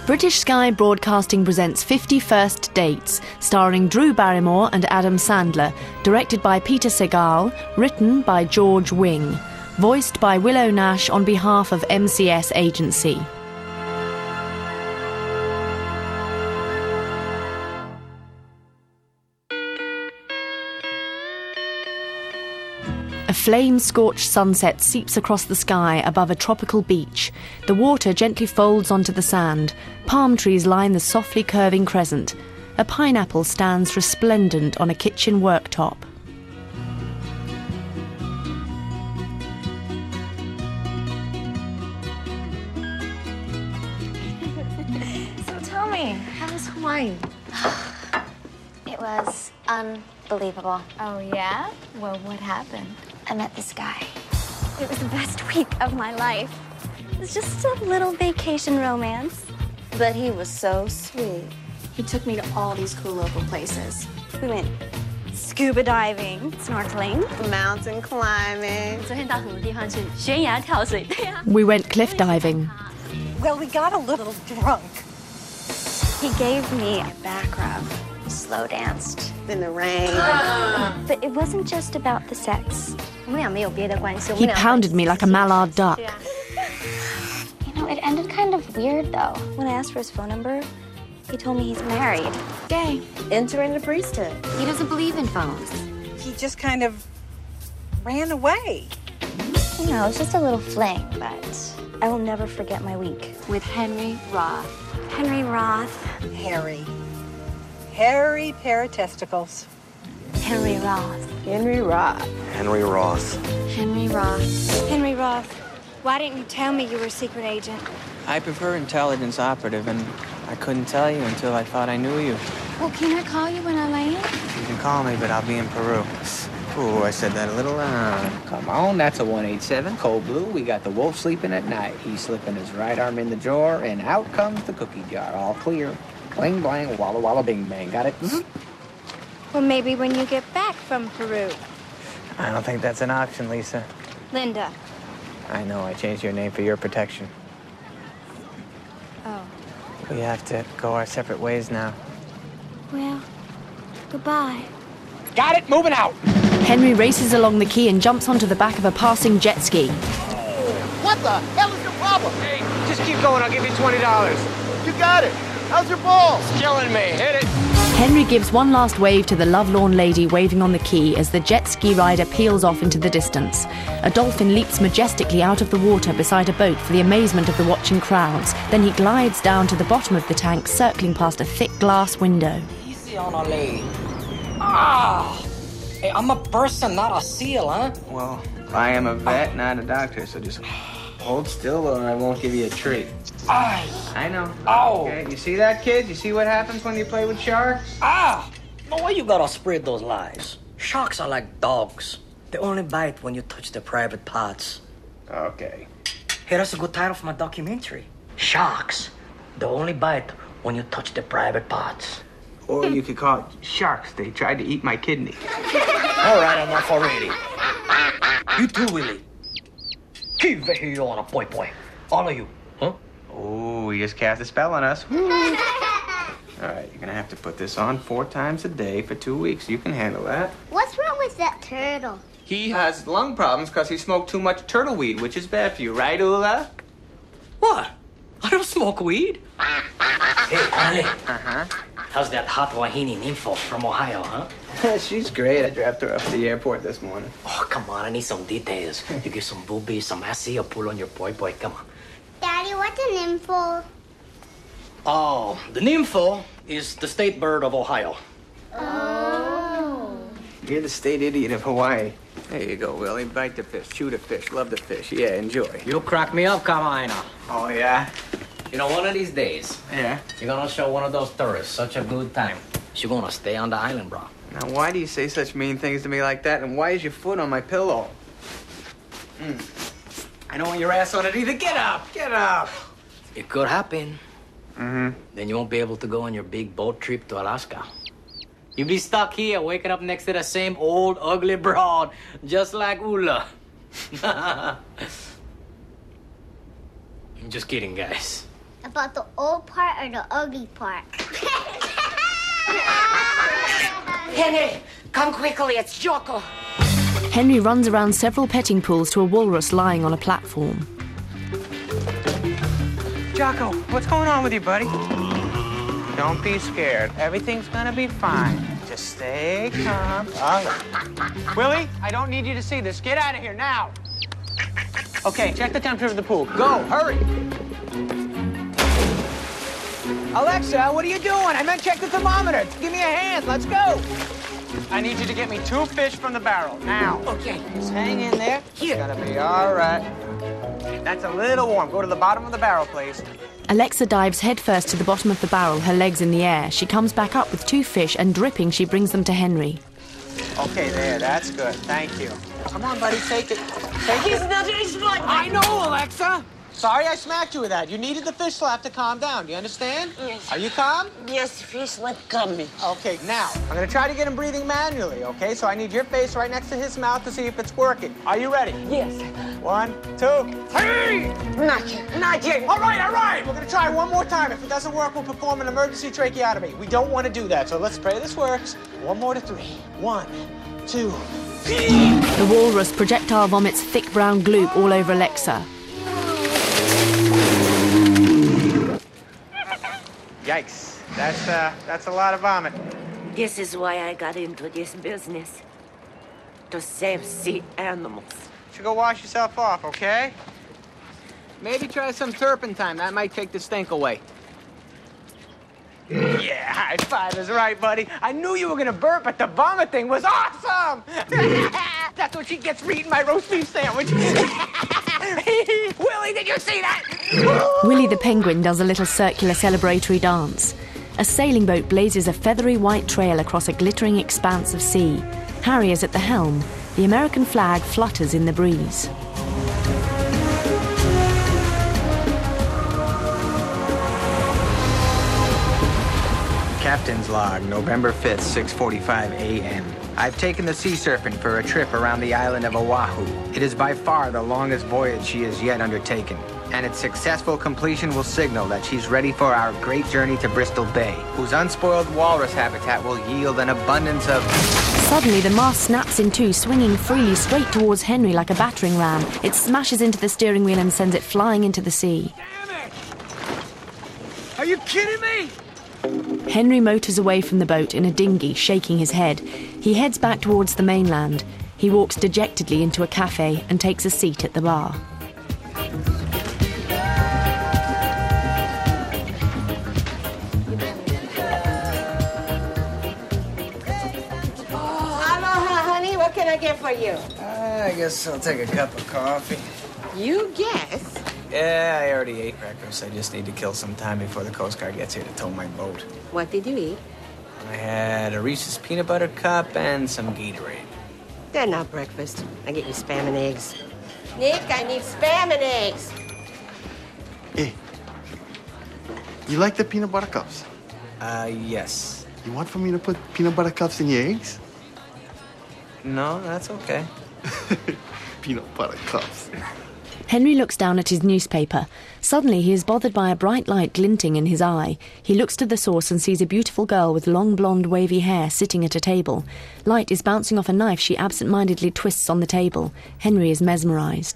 British Sky Broadcasting presents 50 First Dates, starring Drew Barrymore and Adam Sandler, directed by Peter Segal, written by George Wing, voiced by Willow Nash on behalf of MCS Agency. A flame-scorched sunset seeps across the sky above a tropical beach. The water gently folds onto the sand. Palm trees line the softly curving crescent. A pineapple stands resplendent on a kitchen worktop. So tell me, how was Hawaii? It was unbelievable. Oh, yeah? Well, what happened? I met this guy. It was the best week of my life. It was just a little vacation romance. But he was so sweet. He took me to all these cool local places. We went scuba diving, snorkeling, Mountain climbing. We went cliff diving. Well, we got a little drunk. He gave me a back rub. Slow danced. In the rain. But it wasn't just about the sex. He pounded me like a mallard duck. You know, it ended kind of weird, though. When I asked for his phone number, he told me he's married. Gay. Entering the priesthood. He doesn't believe in phones. He just kind of ran away. You know, it's just a little fling, but I will never forget my week. With Henry Roth. Henry Roth. Hairy pair of testicles. Henry Roth. Henry Roth. Henry Roth. Henry Roth. Henry Roth. Why didn't you tell me you were a secret agent? I prefer intelligence operative, and I couldn't tell you until I thought I knew you. Well, can I call you when I land? You can call me, but I'll be in Peru. Ooh, I said that a little loud. Come on, that's a 187. Cold blue, we got the wolf sleeping at night. He's slipping his right arm in the drawer, and out comes the cookie jar, all clear. Bling, blang, walla, walla, bing, bang. Got it? Mm-hmm. Well, maybe when you get back from Peru. I don't think that's an option, Lisa. Linda. I know, I changed your name for your protection. Oh. We have to go our separate ways now. Well, goodbye. Got it, moving out! Henry races along the quay and jumps onto the back of a passing jet ski. What the hell is your problem? Hey, just keep going, I'll give you $20. You got it. How's your balls? Killing me, hit it! Henry gives one last wave to the lovelorn lady waving on the quay as the jet ski rider peels off into the distance. A dolphin leaps majestically out of the water beside a boat for the amazement of the watching crowds. Then he glides down to the bottom of the tank, circling past a thick glass window. Easy on a lady. Ah! Hey, I'm a person, not a seal, huh? Well, I am a vet, not a doctor, so just hold still or I won't give you a treat. Aye. I know. Ow. Okay, you see that, kid? You see what happens when you play with sharks? Ah! No way you gotta spread those lies. Sharks are like dogs. They only bite when you touch their private parts. Okay. Hey, that's a good title for my documentary. Sharks. They only bite when you touch their private parts. Or you could call it Sharks. They tried to eat my kidney. All right, I'm off already. You too, Willie. Keep here on a boy. All of you, huh? Oh, you just cast a spell on us. All right, you're gonna have to put this on 4 times a day for 2 weeks. You can handle that. What's wrong with that turtle? He has lung problems because he smoked too much turtle weed, which is bad for you, right, Ula? What? I don't smoke weed. Hey, Connie. Uh-huh. How's that hot wahini nympho from Ohio, huh? She's great. I dropped her off at the airport this morning. Oh, come on. I need some details. You get some boobies, some assy, or pull on your boy. Come on. Daddy, what's a nympho? Oh, the nympho is the state bird of Ohio. Oh. You're the state idiot of Hawaii. There you go, Willie. Bite the fish, chew the fish, love the fish. Yeah, enjoy. You crack me up, Kamaina. Oh, yeah? You know, one of these days, Yeah. you're gonna show one of those tourists such a good time. She's gonna stay on the island, bro. Now, why do you say such mean things to me like that? And why is your foot on my pillow? I don't want your ass on it either. Get up! Get up! It could happen. Mm-hmm. Then you won't be able to go on your big boat trip to Alaska. You'll be stuck here, waking up next to the same old, ugly broad, just like Ula. I'm just kidding, guys. A about the old part or the ugly part? Henry, come quickly, it's Jocko. Henry runs around several petting pools to a walrus lying on a platform. Jocko, what's going on with you, buddy? Don't be scared. Everything's gonna be fine. Just stay calm. Willie, I don't need you to see this. Get out of here now. Okay, check the temperature of the pool. Go, hurry. Alexa, what are you doing? I meant check the thermometer. Give me a hand. Let's go. I need you to get me 2 fish from the barrel, now. Okay. Just hang in there. Here. It's gonna be all right. That's a little warm. Go to the bottom of the barrel, please. Alexa dives headfirst to the bottom of the barrel, her legs in the air. She comes back up with 2 fish, and dripping, she brings them to Henry. Okay, there. That's good. Thank you. Come on, buddy. Take it. Take it. He's not. I know, Alexa. Sorry I smacked you with that. You needed the fish slap to calm down. Do you understand? Yes. Are you calm? Yes, fish, let coming. Okay, now, I'm going to try to get him breathing manually, okay? So I need your face right next to his mouth to see if it's working. Are you ready? Yes. 1, 2, 3! Not yet, not yet. All right. We're going to try one more time. If it doesn't work, we'll perform an emergency tracheotomy. We don't want to do that, so let's pray this works. 1 more to 3. 1, 2, The walrus projectile vomits thick brown gloop all over Alexa. Yikes. That's a lot of vomit. This is why I got into this business. To save sea animals. You should go wash yourself off, okay? Maybe try some turpentine. That might take the stink away. Yeah, high five is right, buddy. I knew you were gonna burp, but the vomit thing was awesome! That's what she gets for eating my roast beef sandwich. Willie, did you see that? Willie the penguin does a little circular celebratory dance. A sailing boat blazes a feathery white trail across a glittering expanse of sea. Harry is at the helm. The American flag flutters in the breeze. Captain's log, November 5th, 6:45 a.m. I've taken the Sea Serpent for a trip around the island of Oahu. It is by far the longest voyage she has yet undertaken, and its successful completion will signal that she's ready for our great journey to Bristol Bay, whose unspoiled walrus habitat will yield an abundance of... Suddenly, the mast snaps in two, swinging freely straight towards Henry like a battering ram. It smashes into the steering wheel and sends it flying into the sea. Damn it! Are you kidding me? Henry motors away from the boat in a dinghy, shaking his head. He heads back towards the mainland. He walks dejectedly into a cafe and takes a seat at the bar. Aloha, honey. What can I get for you? I guess I'll take a cup of coffee. You guess. Yeah, I already ate breakfast. I just need to kill some time before the Coast Guard gets here to tow my boat. What did you eat? I had a Reese's peanut butter cup and some Gatorade. They're not breakfast. I get you Spam and eggs. Nick, I need Spam and eggs. Hey, you like the peanut butter cups? Yes. You want for me to put peanut butter cups in your eggs? No, that's okay. Peanut butter cups. Henry looks down at his newspaper. Suddenly, he is bothered by a bright light glinting in his eye. He looks to the source and sees a beautiful girl with long blonde wavy hair sitting at a table. Light is bouncing off a knife she absent-mindedly twists on the table. Henry is mesmerised.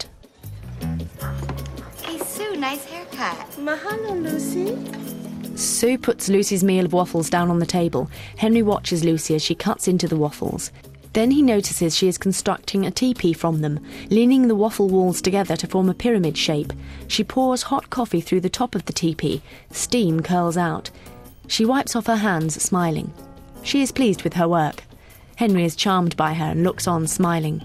Hey, Sue, nice haircut. Mahalo, Lucy. Sue puts Lucy's meal of waffles down on the table. Henry watches Lucy as she cuts into the waffles. Then he notices she is constructing a teepee from them, leaning the waffle walls together to form a pyramid shape. She pours hot coffee through the top of the teepee. Steam curls out. She wipes off her hands, smiling. She is pleased with her work. Henry is charmed by her and looks on, smiling.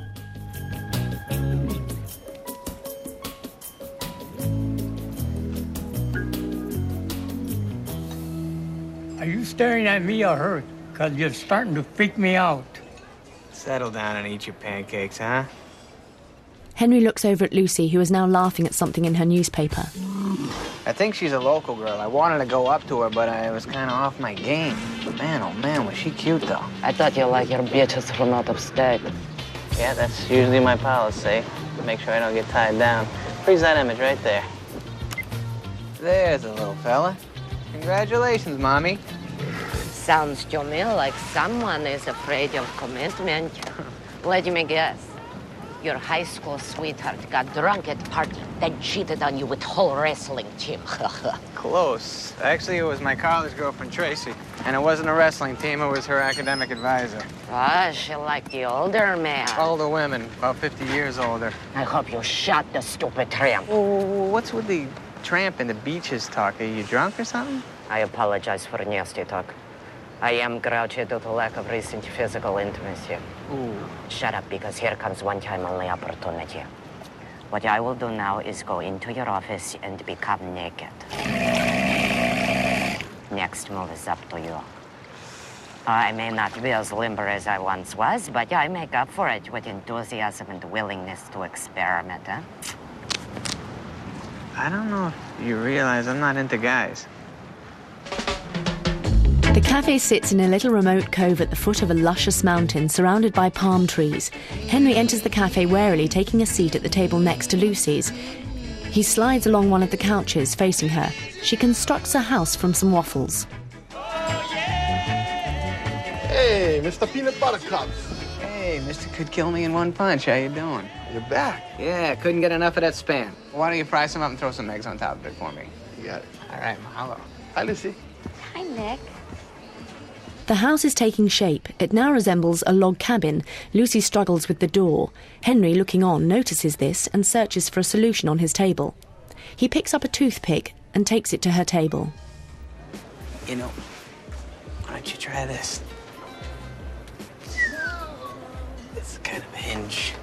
Are you staring at me or her? Because you're starting to freak me out. Settle down and eat your pancakes, huh? Henry looks over at Lucy, who is now laughing at something in her newspaper. I think she's a local girl. I wanted to go up to her, but I was kind of off my game. Man, oh man, was she cute, though. I thought you like your bitches from out of state. Yeah, that's usually my policy. Make sure I don't get tied down. Freeze that image right there. There's a little fella. Congratulations, Mommy. Sounds to me like someone is afraid of commitment. Let me guess. Your high school sweetheart got drunk at party, then cheated on you with whole wrestling team. Close. Actually, it was my college girlfriend, Tracy. And it wasn't a wrestling team, it was her academic advisor. Ah, she liked the older man. Older women, about 50 years older. I hope you shot the stupid tramp. Oh, what's with the tramp and the beaches talk? Are you drunk or something? I apologize for nasty talk. I am grouchy due to lack of recent physical intimacy. Ooh. Shut up, because here comes one time only opportunity. What I will do now is go into your office and become naked. Next move is up to you. I may not be as limber as I once was, but I make up for it with enthusiasm and willingness to experiment, huh? I don't know if you realize I'm not into guys. The cafe sits in a little remote cove at the foot of a luscious mountain surrounded by palm trees. Henry enters the cafe warily, taking a seat at the table next to Lucy's. He slides along one of the couches facing her. She constructs a house from some waffles. Hey, Mr. Peanut Butter Cups. Hey, Mr. Could Kill Me in One Punch. How you doing? You're back. Yeah, couldn't get enough of that Spam. Why don't you fry some up and throw some eggs on top of it for me? You got it. All right, mahalo. Hi, Lucy. Hi, Nick. The house is taking shape. It now resembles a log cabin. Lucy struggles with the door. Henry, looking on, notices this and searches for a solution on his table. He picks up a toothpick and takes it to her table. You know, why don't you try this? It's kind of a hinge.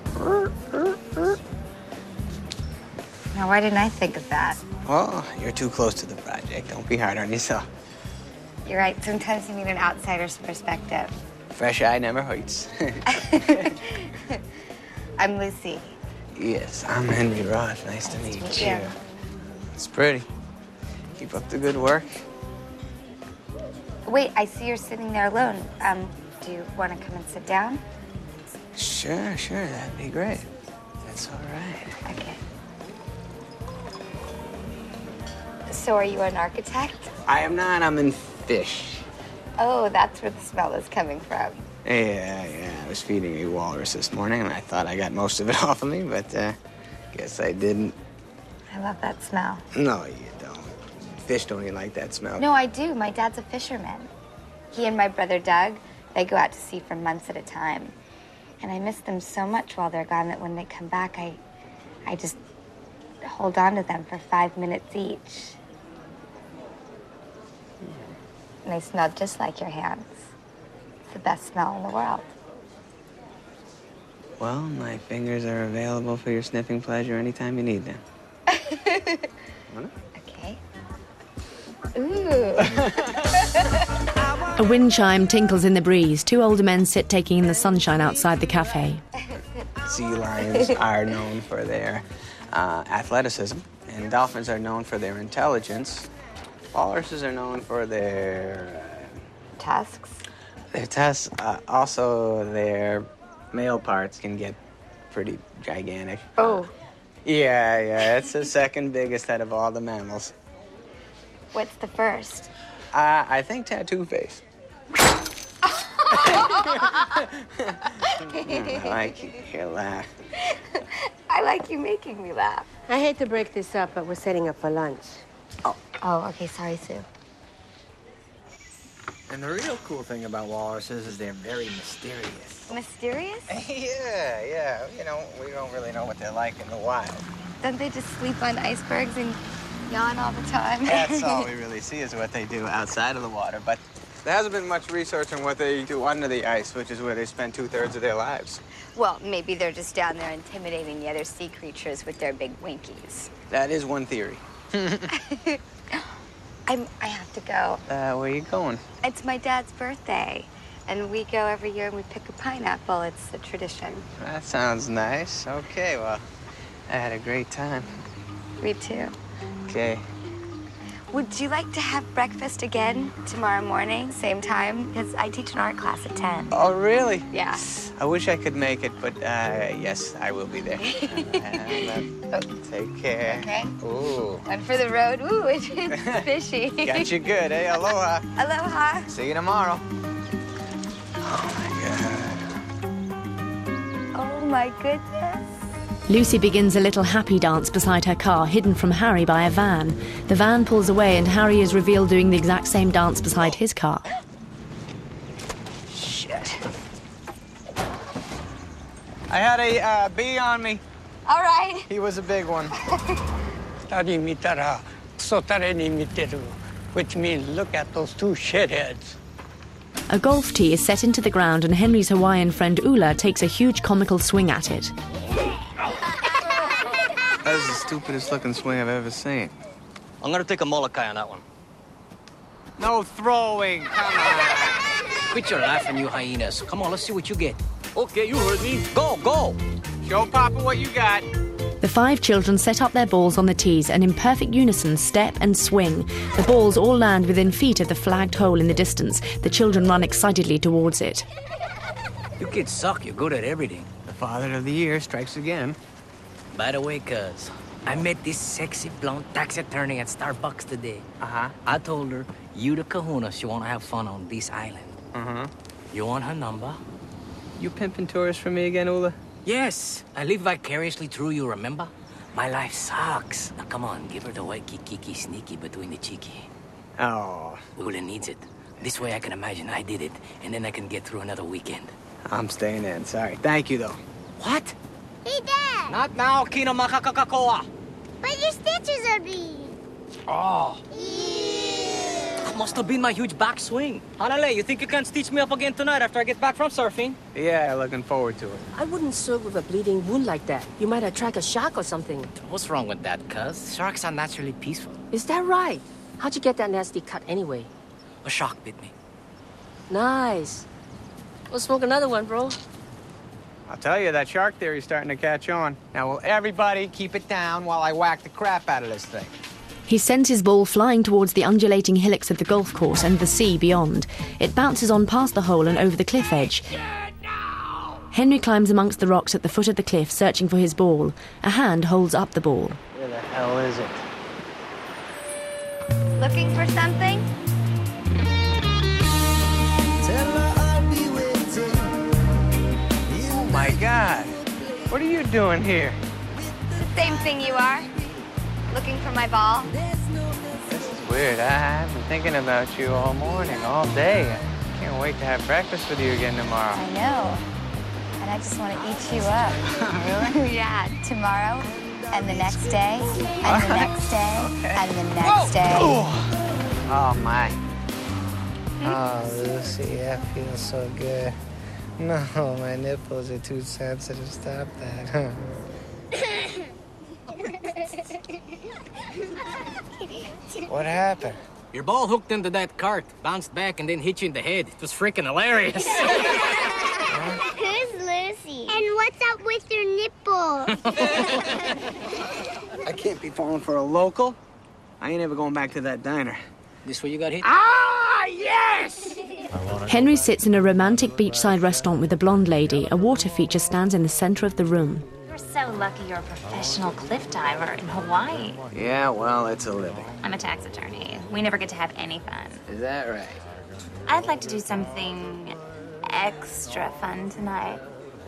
Now, why didn't I think of that? Well, you're too close to the project. Don't be hard on yourself. You're right. Sometimes you need an outsider's perspective. Fresh eye never hurts. I'm Lucy. Yes, I'm Henry Roth. Nice to meet you. It's pretty. Keep up the good work. Wait, I see you're sitting there alone. Do you want to come and sit down? Sure, that'd be great. That's all right. Okay. So are you an architect? I am not. I'm in fish. Oh, that's where the smell is coming from. Yeah. I was feeding a walrus this morning, and I thought I got most of it off of me, but guess I didn't. I love that smell. No, you don't. Fish don't even like that smell. No, I do. My dad's a fisherman. He and my brother Doug, they go out to sea for months at a time. And I miss them so much while they're gone that when they come back, I just hold on to them for 5 minutes each. And they smell just like your hands. It's the best smell in the world. Well, my fingers are available for your sniffing pleasure anytime you need them. Okay. Ooh. A wind chime tinkles in the breeze. Two older men sit taking in the sunshine outside the cafe. Sea lions are known for their athleticism, and dolphins are known for their intelligence. Walruses are known for their... tusks? Their tusks. Also, their male parts can get pretty gigantic. Oh. Yeah, it's the second biggest out of all the mammals. What's the first? I think tattoo face. I like your laugh. I like you making me laugh. I hate to break this up, but we're setting up for lunch. Oh, okay. Sorry, Sue. And the real cool thing about walruses is they're very mysterious. Mysterious? Yeah. You know, we don't really know what they're like in the wild. Don't they just sleep on icebergs and yawn all the time? That's all we really see is what they do outside of the water. But there hasn't been much research on what they do under the ice, which is where they spend 2/3 of their lives. Well, maybe they're just down there intimidating the other sea creatures with their big winkies. That is one theory. I have to go. Where are you going? It's my dad's birthday, and we go every year and we pick a pineapple. It's a tradition. That sounds nice. Okay, well, I had a great time. Me too. Okay. Would you like to have breakfast again tomorrow morning, same time? Because I teach an art class at 10. Oh, really? Yeah. I wish I could make it, but yes, I will be there. Take care. Okay. Ooh. One for the road. Ooh, it's fishy. Got you good, eh? Aloha. Aloha. See you tomorrow. Oh, my goodness. Lucy begins a little happy dance beside her car, hidden from Harry by a van. The van pulls away and Harry is revealed doing the exact same dance beside his car. Shit. I had a bee on me. All right. He was a big one. Which means look at those two shitheads. A golf tee is set into the ground and Henry's Hawaiian friend Ula takes a huge comical swing at it. That is the stupidest looking swing I've ever seen. I'm gonna take a Molokai on that one. No throwing, come on. Quit your laughing, you hyenas. Come on, let's see what you get. Okay, you heard me. Go, go. Show Papa what you got. The 5 children set up their balls on the tees and in perfect unison step and swing. The balls all land within feet of the flagged hole in the distance. The children run excitedly towards it. You kids suck. You're good at everything. The father of the year strikes again. By the way, cuz, I met this sexy blonde tax attorney at Starbucks today. I told her, you the kahuna, she wanna have fun on this island. You want her number? You pimping tourists for me again, Ula? Yes, I live vicariously through you, remember? My life sucks. Now come on, give her the white kiki sneaky between the cheeky. Oh. Ula needs it. This way I can imagine I did it, and then I can get through another weekend. I'm staying in, sorry. Thank you, though. What? Hey, Dad! Not now, Kino Makakakakoa! But your stitches are bleeding. Oh. That must have been my huge backswing. Hanale, you think you can stitch me up again tonight after I get back from surfing? Yeah, looking forward to it. I wouldn't surf with a bleeding wound like that. You might attract a shark or something. What's wrong with that, cuz? Sharks are naturally peaceful. Is that right? How'd you get that nasty cut anyway? A shark bit me. Nice. We'll smoke another one, bro. I'll tell you, that shark theory's starting to catch on. Now, will everybody keep it down while I whack the crap out of this thing? He sends his ball flying towards the undulating hillocks of the golf course and the sea beyond. It bounces on past the hole and over the cliff edge. Henry climbs amongst the rocks at the foot of the cliff, searching for his ball. A hand holds up the ball. Where the hell is it? Looking for something? Oh, my God. What are you doing here? Same thing you are. Looking for my ball. This is weird. I've been thinking about you all morning, all day. I can't wait to have breakfast with you again tomorrow. I know. And I just want to eat you up. Really? Yeah, tomorrow, and the next day, and the next day, and the next day. Oh, my. Oh, Lucy, I feel so good. No, my nipples are too sensitive. Stop that. What happened? Your ball hooked into that cart, bounced back, and then hit you in the head. It was freaking hilarious. Who's Lucy? And what's up with your nipple? I can't be falling for a local. I ain't ever going back to that diner. This where you got hit? Ah, yes! Henry sits in a romantic beachside restaurant with a blonde lady. A water feature stands in the center of the room. You're so lucky you're a professional cliff diver in Hawaii. Yeah, well, it's a living. I'm a tax attorney. We never get to have any fun. Is that right? I'd like to do something extra fun tonight.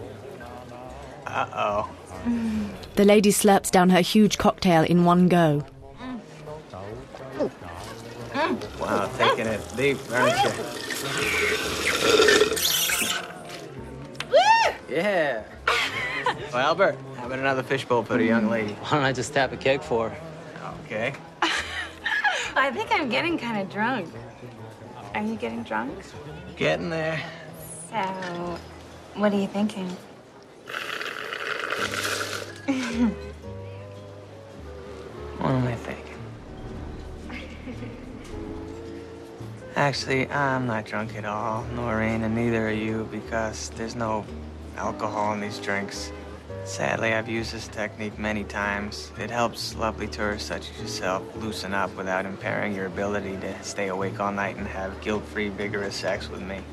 Uh-oh. The lady slurps down her huge cocktail in one go. Wow, taking it deep, aren't you? Yeah. Well, Albert, how about another fishbowl for the young lady? Why don't I just tap a keg for her? Okay. I think I'm getting kind of drunk. Are you getting drunk? Getting there. So, what are you thinking? What am I thinking? Actually, I'm not drunk at all, Noreen, and neither are you, because there's no alcohol in these drinks. Sadly, I've used this technique many times. It helps lovely tourists such as yourself loosen up without impairing your ability to stay awake all night and have guilt-free, vigorous sex with me.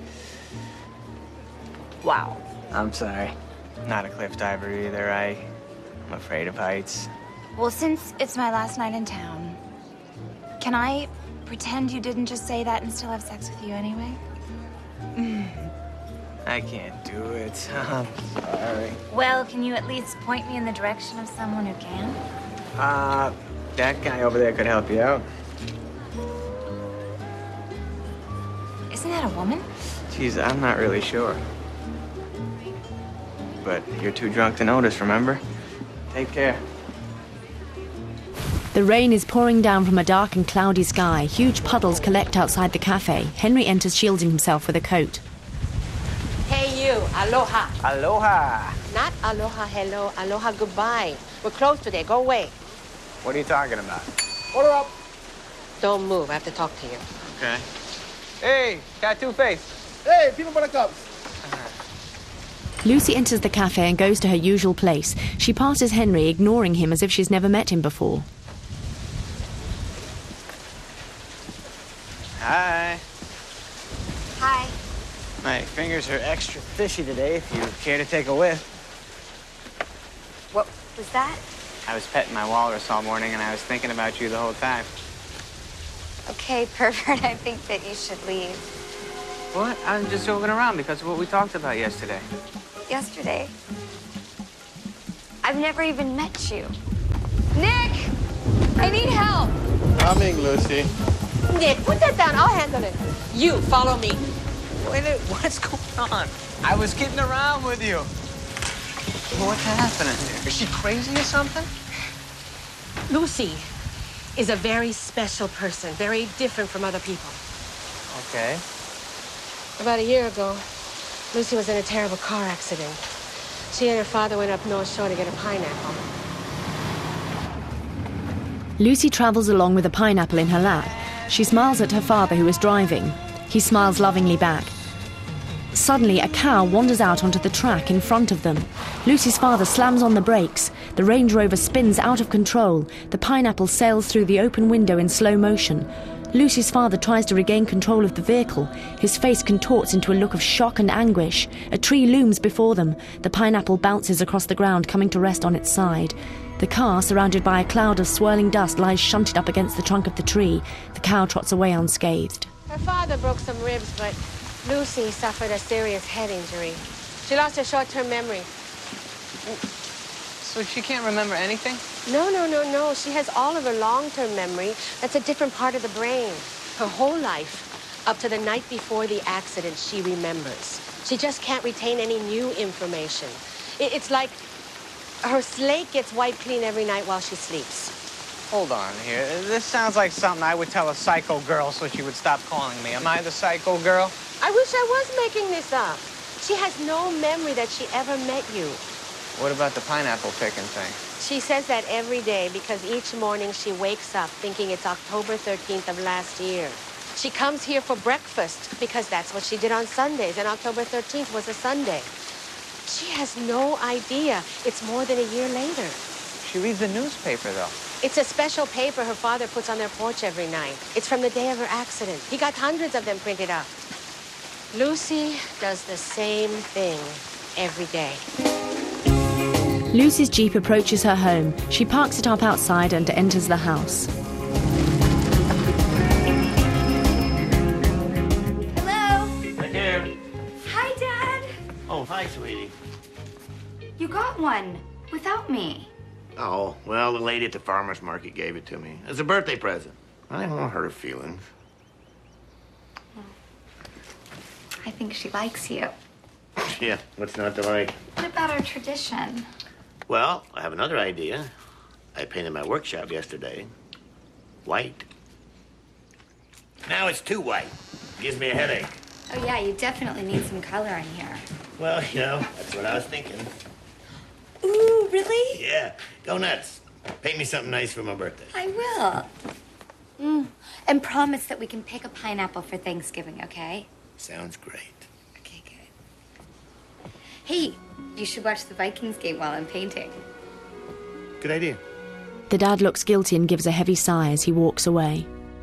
Wow. I'm sorry. Not a cliff diver either. I'm afraid of heights. Well, since it's my last night in town, can I pretend you didn't just say that and still have sex with you anyway? I can't do it. I'm sorry. Well, can you at least point me in the direction of someone who can? That guy over there could help you out. Isn't that a woman? Geez, I'm not really sure. But you're too drunk to notice, remember? Take care. The rain is pouring down from a dark and cloudy sky. Huge puddles collect outside the cafe. Henry enters, shielding himself with a coat. Hey, you. Aloha. Aloha. Not aloha, hello. Aloha, goodbye. We're closed today. Go away. What are you talking about? Order up. Don't move. I have to talk to you. Okay. Hey, tattoo face. Hey, peanut butter cups. Lucy enters the cafe and goes to her usual place. She passes Henry, ignoring him as if she's never met him before. Hi. Hi. My fingers are extra fishy today, if you care to take a whiff. What was that? I was petting my walrus all morning, and I was thinking about you the whole time. Okay, pervert, I think that you should leave. What? I'm just joking around because of what we talked about yesterday. Yesterday? I've never even met you. Nick! I need help! Coming, Lucy. Nick, put that down. I'll handle it. You, follow me. Wait a minute, what's going on? I was kidding around with you. What's happening here? Is she crazy or something? Lucy is a very special person, very different from other people. Okay. About a year ago, Lucy was in a terrible car accident. She and her father went up North Shore to get a pineapple. Lucy travels along with a pineapple in her lap. She smiles at her father, who is driving. He smiles lovingly back. Suddenly, a cow wanders out onto the track in front of them. Lucy's father slams on the brakes. The Range Rover spins out of control. The pineapple sails through the open window in slow motion. Lucy's father tries to regain control of the vehicle. His face contorts into a look of shock and anguish. A tree looms before them. The pineapple bounces across the ground, coming to rest on its side. The car, surrounded by a cloud of swirling dust, lies shunted up against the trunk of the tree. The cow trots away unscathed. Her father broke some ribs, but Lucy suffered a serious head injury. She lost her short-term memory. So she can't remember anything? No. She has all of her long-term memory. That's a different part of the brain. Her whole life, up to the night before the accident, she remembers. She just can't retain any new information. It's like her slate gets wiped clean every night while she sleeps. Hold on here. This sounds like something I would tell a psycho girl so she would stop calling me. Am I the psycho girl? I wish I was making this up. She has no memory that she ever met you. What about the pineapple picking thing? She says that every day because each morning she wakes up thinking it's October 13th of last year. She comes here for breakfast because that's what she did on Sundays, and October 13th was a Sunday. She has no idea it's more than a year later. She reads the newspaper, though. It's a special paper her father puts on their porch every night. It's from the day of her accident. He got hundreds of them printed up. Lucy does the same thing every day. Lucy's Jeep approaches her home. She parks it up outside and enters the house. Hello? Right there. Hi, Dad. Oh, hi, sweetie. You got one without me. Oh, well, the lady at the farmer's market gave it to me as a birthday present. I don't want to hurt her feelings. I think she likes you. Yeah, what's not to like? What about our tradition? Well, I have another idea. I painted my workshop yesterday. White. Now it's too white. Gives me a headache. Oh, yeah, you definitely need some color in here. Well, you know, that's what I was thinking. Ooh, really? Yeah, go nuts. Paint me something nice for my birthday. I will. And promise that we can pick a pineapple for Thanksgiving, okay? Sounds great. Okay, good. Hey, you should watch the Vikings game while I'm painting. Good idea. The dad looks guilty and gives a heavy sigh as he walks away.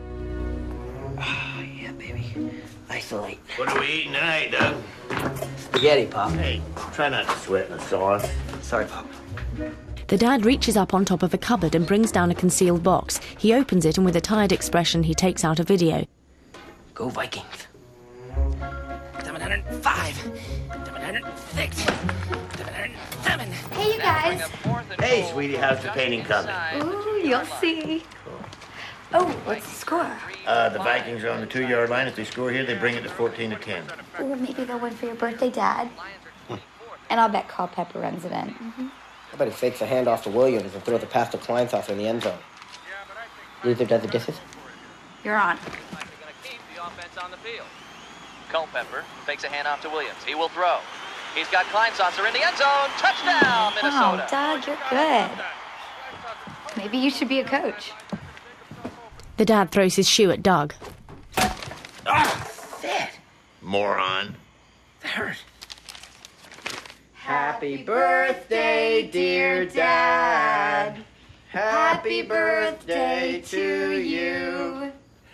Yeah, baby. Isolate. What are we eating tonight, Doug? Spaghetti, Pop. Hey, try not to sweat in the sauce. Sorry, Pop. The dad reaches up on top of a cupboard and brings down a concealed box. He opens it and with a tired expression he takes out a video. Go Vikings. 705. 706. 707. Hey, you guys. Hey, sweetie, how's the painting coming? Ooh, you'll see. Oh, what's the score? The Vikings are on the 2-yard line. If they score here, they bring it to 14-10. Ooh, maybe they'll win for your birthday, Dad. And I'll bet Culpepper runs it in. I bet he fakes a handoff to Williams and throws a pass to Kleinsoffer in the end zone. Luther does the dishes. You're on. Culpepper fakes a handoff to Williams. He will throw. He's got Kleinsoffer in the end zone. Touchdown, Minnesota. Oh, Doug, you're good. Maybe you should be a coach. The dad throws his shoe at Doug. That moron. That hurt. Happy birthday, dear Dad. Happy birthday to you.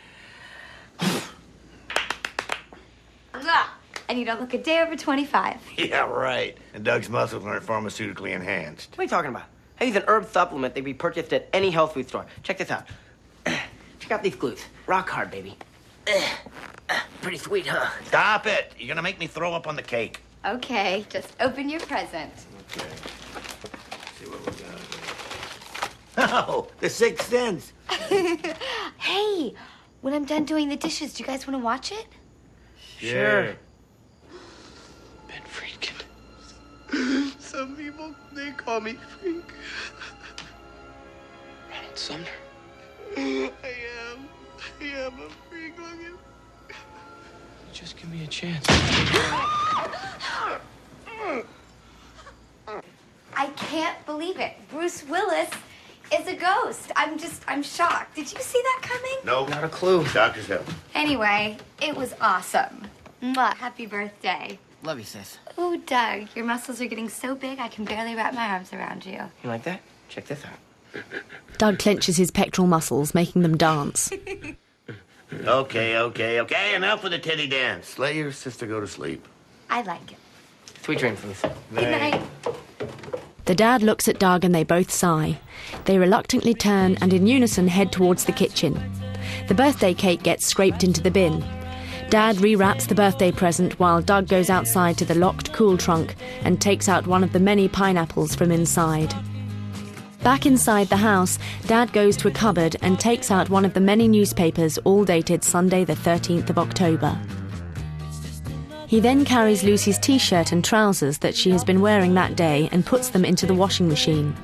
And you don't look a day over 25. Yeah, right. And Doug's muscles aren't pharmaceutically enhanced. What are you talking about? I use an herb supplement that can be purchased at any health food store. Check this out. Check out these glutes. Rock hard, baby. Pretty sweet, huh? Stop it. You're going to make me throw up on the cake. Okay, just open your present. Okay. Let's see what we got here. Oh, the Sixth Sense. Hey, when I'm done doing the dishes, do you guys want to watch it? Sure. Ben Friedkin. Some people, they call me Freak. Ronald Sumner. I am a freak looking. Just give me a chance. I can't believe it. Bruce Willis is a ghost. I'm shocked. Did you see that coming? Nope. Not a clue. Doctor's help. Anyway, it was awesome. Mwah. Happy birthday. Love you, sis. Ooh, Doug, your muscles are getting so big I can barely wrap my arms around you. You like that? Check this out. Doug clenches his pectoral muscles, making them dance. Okay. Enough with the titty dance. Let your sister go to sleep. I like it. Sweet dreams, Lisa. Good night. The dad looks at Doug and they both sigh. They reluctantly turn and in unison head towards the kitchen. The birthday cake gets scraped into the bin. Dad rewraps the birthday present while Doug goes outside to the locked cool trunk and takes out one of the many pineapples from inside. Back inside the house, Dad goes to a cupboard and takes out one of the many newspapers, all dated Sunday the 13th of October. He then carries Lucy's t-shirt and trousers that she has been wearing that day and puts them into the washing machine.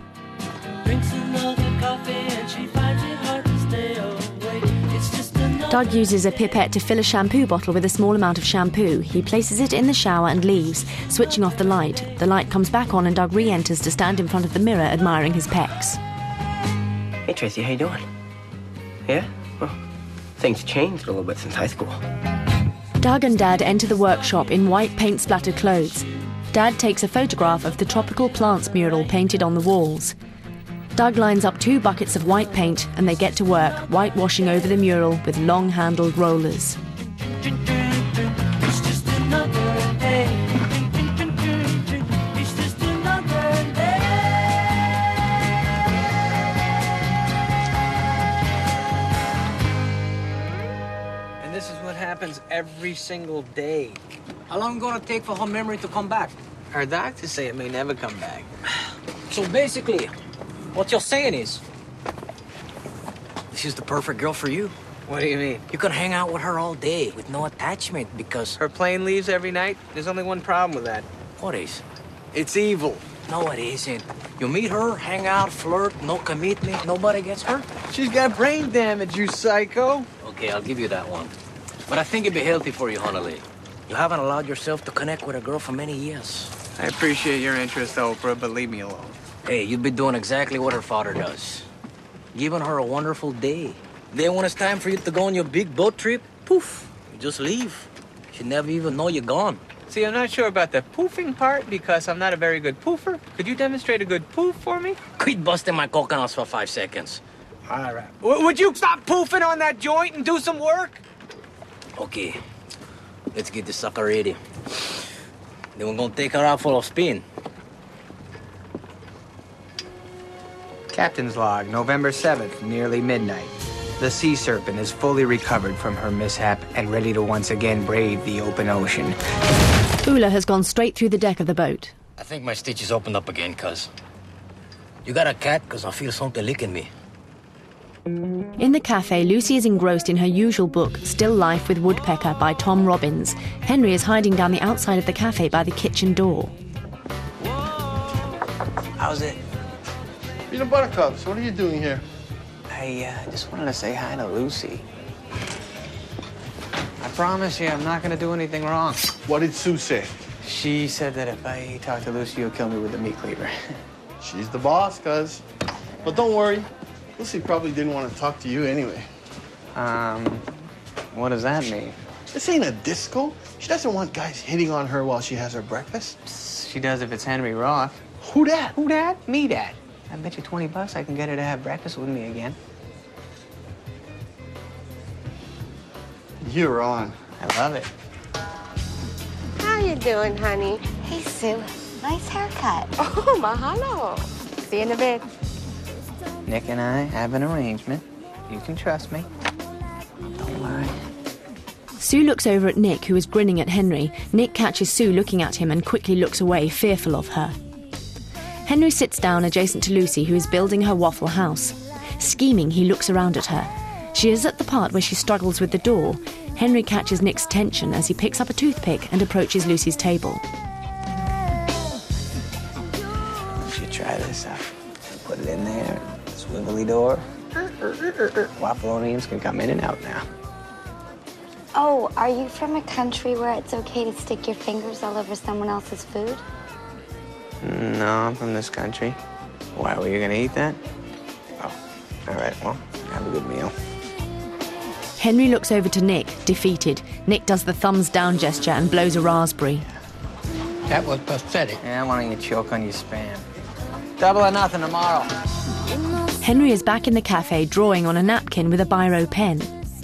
Doug uses a pipette to fill a shampoo bottle with a small amount of shampoo. He places it in the shower and leaves, switching off the light. The light comes back on and Doug re-enters to stand in front of the mirror admiring his pecs. Hey, Tracy, how you doing? Yeah? Well, things changed a little bit since high school. Doug and Dad enter the workshop in white paint-splattered clothes. Dad takes a photograph of the tropical plants mural painted on the walls. Doug lines up 2 buckets of white paint and they get to work, whitewashing over the mural with long-handled rollers. And this is what happens every single day. How long gonna take for her memory to come back? Our doctors say it may never come back. So basically, what you're saying is, This is the perfect girl for you. what do you mean? You can hang out with her all day with no attachment because... Her plane leaves every night? There's only one problem with that. What is? It's evil. No, it isn't. You meet her, hang out, flirt, no commitment, nobody gets hurt. She's got brain damage, you psycho. Okay, I'll give you that one. But I think it'd be healthy for you, Honolulu. You haven't allowed yourself to connect with a girl for many years. I appreciate your interest, Oprah, but leave me alone. Hey, you'd be doing exactly what her father does. Giving her a wonderful day. Then when it's time for you to go on your big boat trip, poof, you just leave. She'd never even know you're gone. See, I'm not sure about the poofing part because I'm not a very good poofer. Could you demonstrate a good poof for me? Quit busting my coconuts for 5 seconds. All right. Would you stop poofing on that joint and do some work? Okay, let's get the sucker ready. Then we're gonna take her out full of spin. Captain's log, November 7th, nearly midnight. The sea serpent is fully recovered from her mishap and ready to once again brave the open ocean. Ula has gone straight through the deck of the boat. I think my stitches opened up again, cuz. You got a cat? Cuz I feel something licking me. In the cafe, Lucy is engrossed in her usual book, Still Life with Woodpecker by Tom Robbins. Henry is hiding down the outside of the cafe by the kitchen door. How's it? Peanut Butter Cups, what are you doing here? I just wanted to say hi to Lucy. I promise you I'm not going to do anything wrong. What did Sue say? She said that if I talk to Lucy, you'll kill me with the meat cleaver. She's the boss, cuz. But don't worry. Lucy probably didn't want to talk to you anyway. What does that mean? This ain't a disco. She doesn't want guys hitting on her while she has her breakfast. She does if it's Henry Roth. Who dat? Who dat? Me dat. I bet you $20 I can get her to have breakfast with me again. You're on. I love it. How you doing, honey? Hey, Sue. Nice haircut. Oh, mahalo. See you in a bit. Nick and I have an arrangement. You can trust me. Don't worry. Sue looks over at Nick, who is grinning at Henry. Nick catches Sue looking at him and quickly looks away, fearful of her. Henry sits down adjacent to Lucy, who is building her waffle house. Scheming, he looks around at her. She is at the part where she struggles with the door. Henry catches Nick's attention as he picks up a toothpick and approaches Lucy's table. You should try this out. Put it in there. Swivelly door. Waffleonians can come in and out now. Oh, are you from a country where it's okay to stick your fingers all over someone else's food? No, I'm from this country. Why, were you gonna eat that? Oh, all right, well, have a good meal. Henry looks over to Nick, defeated. Nick does the thumbs down gesture and blows a raspberry. That was pathetic. Yeah, why don't you choke on your Spam? Double or nothing tomorrow. Henry is back in the cafe, drawing on a napkin with a biro pen.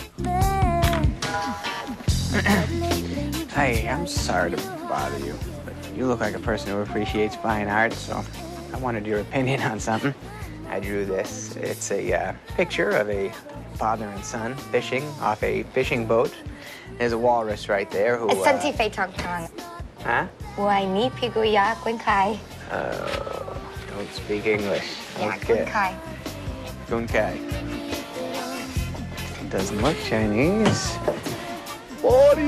Hey, I'm sorry to bother you, but you look like a person who appreciates fine art, so I wanted your opinion on something. I drew this. It's a picture of a father and son fishing off a fishing boat. There's a walrus right there who... Santi Fei Tong Tong. Huh? Why ni piguya Gwen Kai. Don't speak English. Yeah, Okay. Gwen Kai. Gwen Kai. Doesn't look Chinese. 40.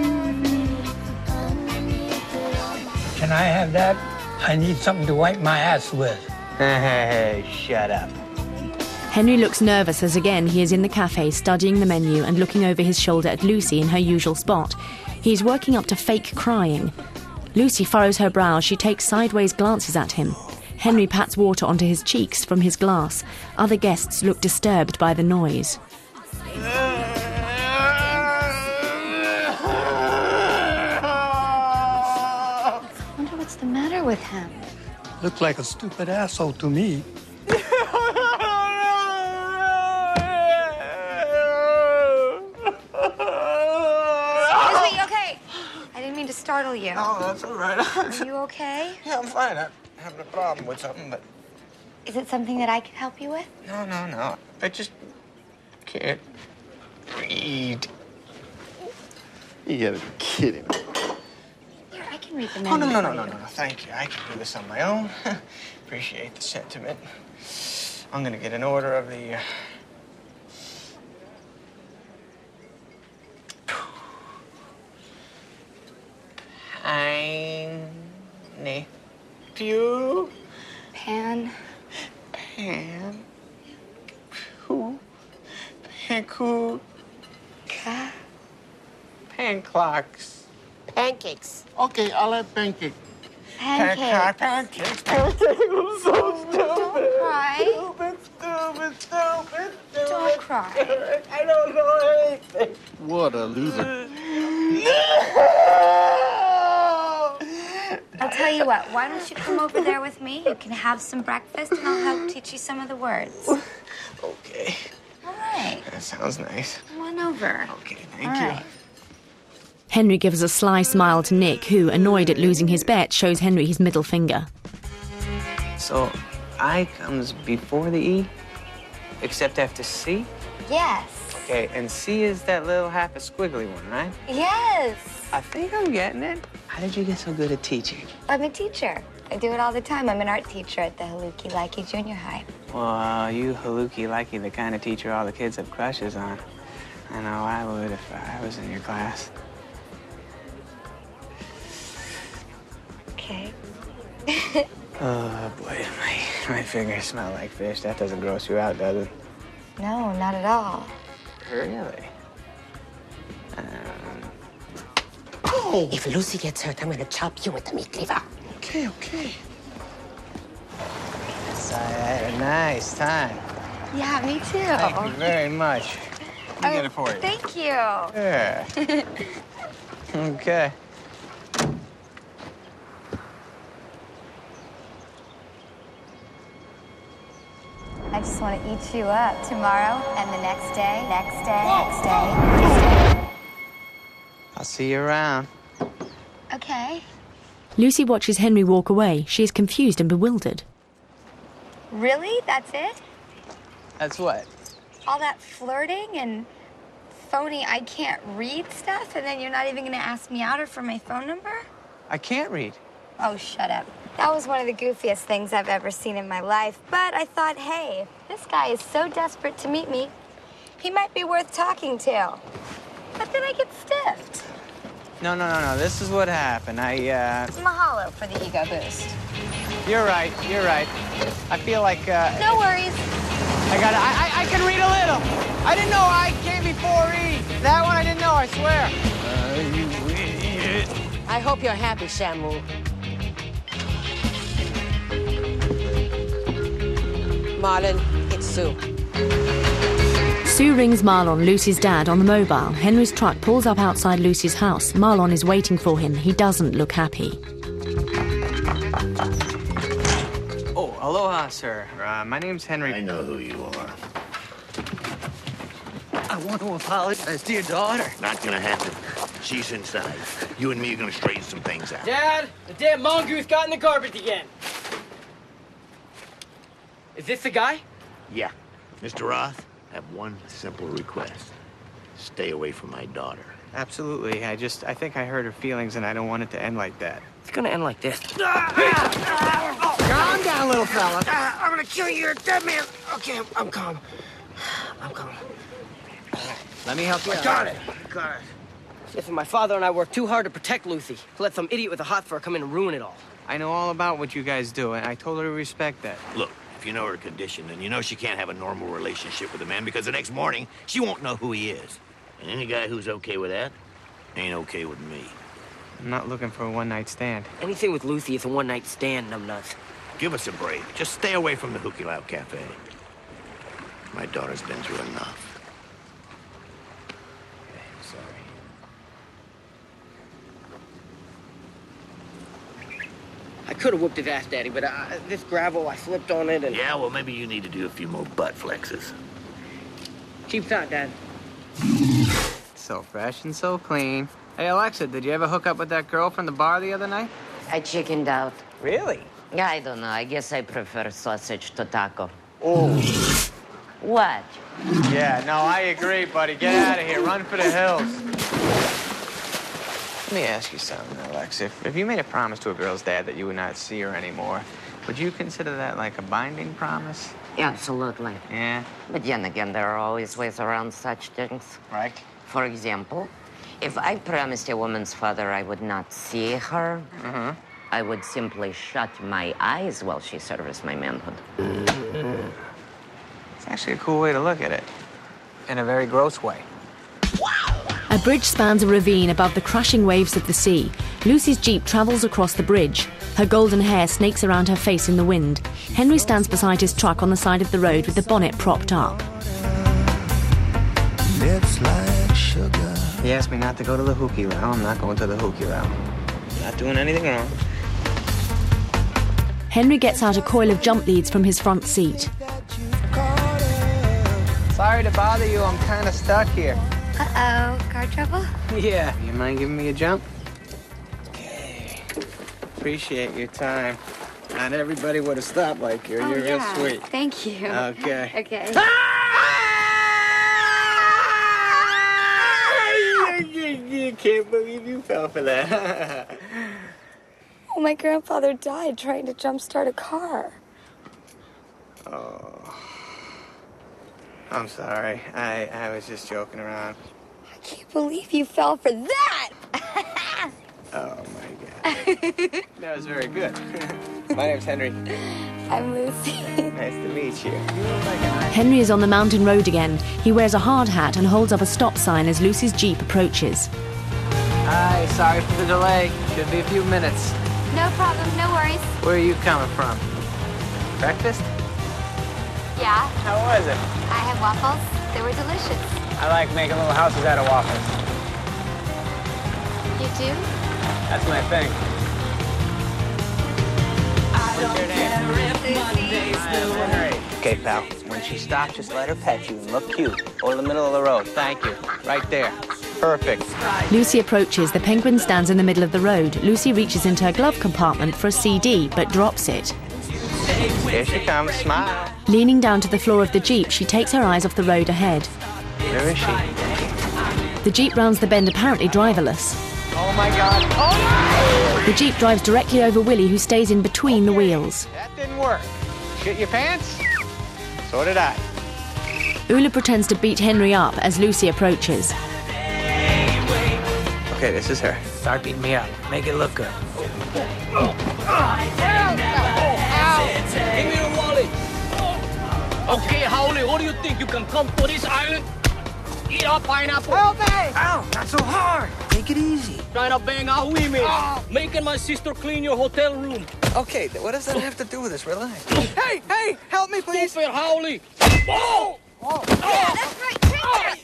Can I have that? I need something to wipe my ass with. Hey, shut up. Henry looks nervous as again he is in the cafe studying the menu and looking over his shoulder at Lucy in her usual spot. He is working up to fake crying. Lucy furrows her brow. She takes sideways glances at him. Henry pats water onto his cheeks from his glass. Other guests look disturbed by the noise. I wonder what's the matter with him. Looks like a stupid asshole to me. To startle you. Oh, that's all right. Are you okay? Yeah, I'm fine. I'm having a problem with something, but... Is it something that I can help you with? No. I just can't read. You gotta be kidding me. Here, I can read the Oh, menu. no. Thank you. I can do this on my own. Appreciate the sentiment. I'm gonna get an order of the... Pew. Pan. Who? Pancoo. Ka. Panclocks. Pancakes. Okay, I'll have pancake. Pancake. Pancakes. I'm so stupid. Don't cry. Stupid. Don't cry. I don't know anything. What a loser. No! tell you what, why don't you come over there with me? You can have some breakfast and I'll help teach you some of the words. Okay. All right. That sounds nice. Come on over. Okay, thank you. Right. Henry gives a sly smile to Nick, who, annoyed at losing his bet, shows Henry his middle finger. So, I comes before the E, except after C? Yes. Okay, and C is that little half a squiggly one, right? Yes. I think I'm getting it. How did you get so good at teaching? I'm a teacher. I do it all the time. I'm an art teacher at the Haluki Laiki Junior High. Well, you Haluki Likey, the kind of teacher all the kids have crushes on. I know I would if I was in your class. Okay. Oh, boy, my fingers smell like fish. That doesn't gross you out, does it? No, not at all. Really? Oh! If Lucy gets hurt, I'm gonna chop you with the meat cleaver. Okay, okay. Yes, I had a nice time. Yeah, me too. Thank you very much. Let me get it for you. Thank you. Yeah. Okay. I just want to eat you up tomorrow and the next day, next day, next day, next day. I'll see you around. Okay. Lucy watches Henry walk away. She is confused and bewildered. Really? That's it? That's what? All that flirting and phony I can't read stuff, and then you're not even going to ask me out or for my phone number? I can't read. Oh, shut up. That was one of the goofiest things I've ever seen in my life. But I thought, hey, this guy is so desperate to meet me, he might be worth talking to. But then I get stiffed. No. This is what happened. Mahalo for the ego boost. You're right. I feel like, No worries. I can read a little. I didn't know I came before E. That one I didn't know, I swear. You idiot. I hope you're happy, Shamu. Marlon, it's Sue. Sue rings Marlon, Lucy's dad, on the mobile. Henry's truck pulls up outside Lucy's house. Marlon is waiting for him. He doesn't look happy. Oh, aloha, sir. My name's Henry. I know who you are. I want to apologize to your daughter. Not gonna happen. She's inside. You and me are gonna straighten some things out. Dad, the damn mongoose got in the garbage again. Is this the guy? Yeah. Mr. Roth, I have one simple request. Stay away from my daughter. Absolutely. I think I hurt her feelings, and I don't want it to end like that. It's gonna end like this. Calm down, little fella. I'm gonna kill you. You're a dead man. Okay, I'm calm. I'm calm. Let me help you out. Got it. Listen, my father and I worked too hard to protect Lucy. To let some idiot with a hot fur come in and ruin it all. I know all about what you guys do, and I totally respect that. Look, if you know her condition, then you know she can't have a normal relationship with a man because the next morning, she won't know who he is. And any guy who's okay with that ain't okay with me. I'm not looking for a one-night stand. Anything with Lucy is a one-night stand, numbnuts. Give us a break. Just stay away from the Hukilau Cafe. My daughter's been through enough. I could have whooped his ass, Daddy, but this gravel, I slipped on it and... Yeah, well, maybe you need to do a few more butt flexes. Cheap shot, Dad. So fresh and so clean. Hey, Alexa, did you ever hook up with that girl from the bar the other night? I chickened out. Really? I don't know. I guess I prefer sausage to taco. Oh. What? Yeah, no, I agree, buddy. Get out of here. Run for the hills. Let me ask you something, Alexa. If you made a promise to a girl's dad that you would not see her anymore, would you consider that like a binding promise? Absolutely. Yeah? But then again, there are always ways around such things. Right. For example, if I promised a woman's father I would not see her, I would simply shut my eyes while she serviced my manhood. It's actually a cool way to look at it. In a very gross way. A bridge spans a ravine above the crashing waves of the sea. Lucy's Jeep travels across the bridge. Her golden hair snakes around her face in the wind. Henry stands beside his truck on the side of the road with the bonnet propped up. Lips like sugar. He asked me not to go to the Hukilau. I'm not going to the Hukilau. Not doing anything wrong. Henry gets out a coil of jump leads from his front seat. Sorry to bother you, I'm kind of stuck here. Uh-oh, car trouble? Yeah. You mind giving me a jump? Okay. Appreciate your time. Not everybody would have stopped like you. You're real sweet. Thank you. Okay. Okay. You can't believe you fell for that. Oh, my grandfather died trying to jumpstart a car. Oh. I'm sorry. I was just joking around. I can't believe you fell for that! Oh, my God. That was very good. My name's Henry. I'm Lucy. Nice to meet you. Henry is on the mountain road again. He wears a hard hat and holds up a stop sign as Lucy's Jeep approaches. Hi, sorry for the delay. Should be a few minutes. No problem, no worries. Where are you coming from? Breakfast? Yeah, How was it? I had waffles. They were delicious. I like making little houses out of waffles. You do? That's my thing. What's your name? Henry. Okay, pal. When she stops, just let her pet you and look cute. Or in the middle of the road. Thank you. Right there. Perfect. Lucy approaches. The penguin stands in the middle of the road. Lucy reaches into her glove compartment for a CD, but drops it. Here she comes. Smile. Leaning down to the floor of the Jeep, she takes her eyes off the road ahead. Where is she? The Jeep rounds the bend apparently driverless. Oh, my God. Oh, no! The Jeep drives directly over Willie, who stays in between the wheels. That didn't work. Shit your pants? So did I. Ula pretends to beat Henry up as Lucy approaches. Okay, this is her. Start beating me up. Make it look good. Give me the wallet. Okay, Howley, what do you think? You can come to this island? Eat up pineapple. Help me! Ow, not so hard. Take it easy. Trying to bang out women. Making my sister clean your hotel room. Okay, what does that have to do with this? Relax. Hey, help me, please. Stupid Howley. Whoa! Oh. Yeah, that's right. Take that.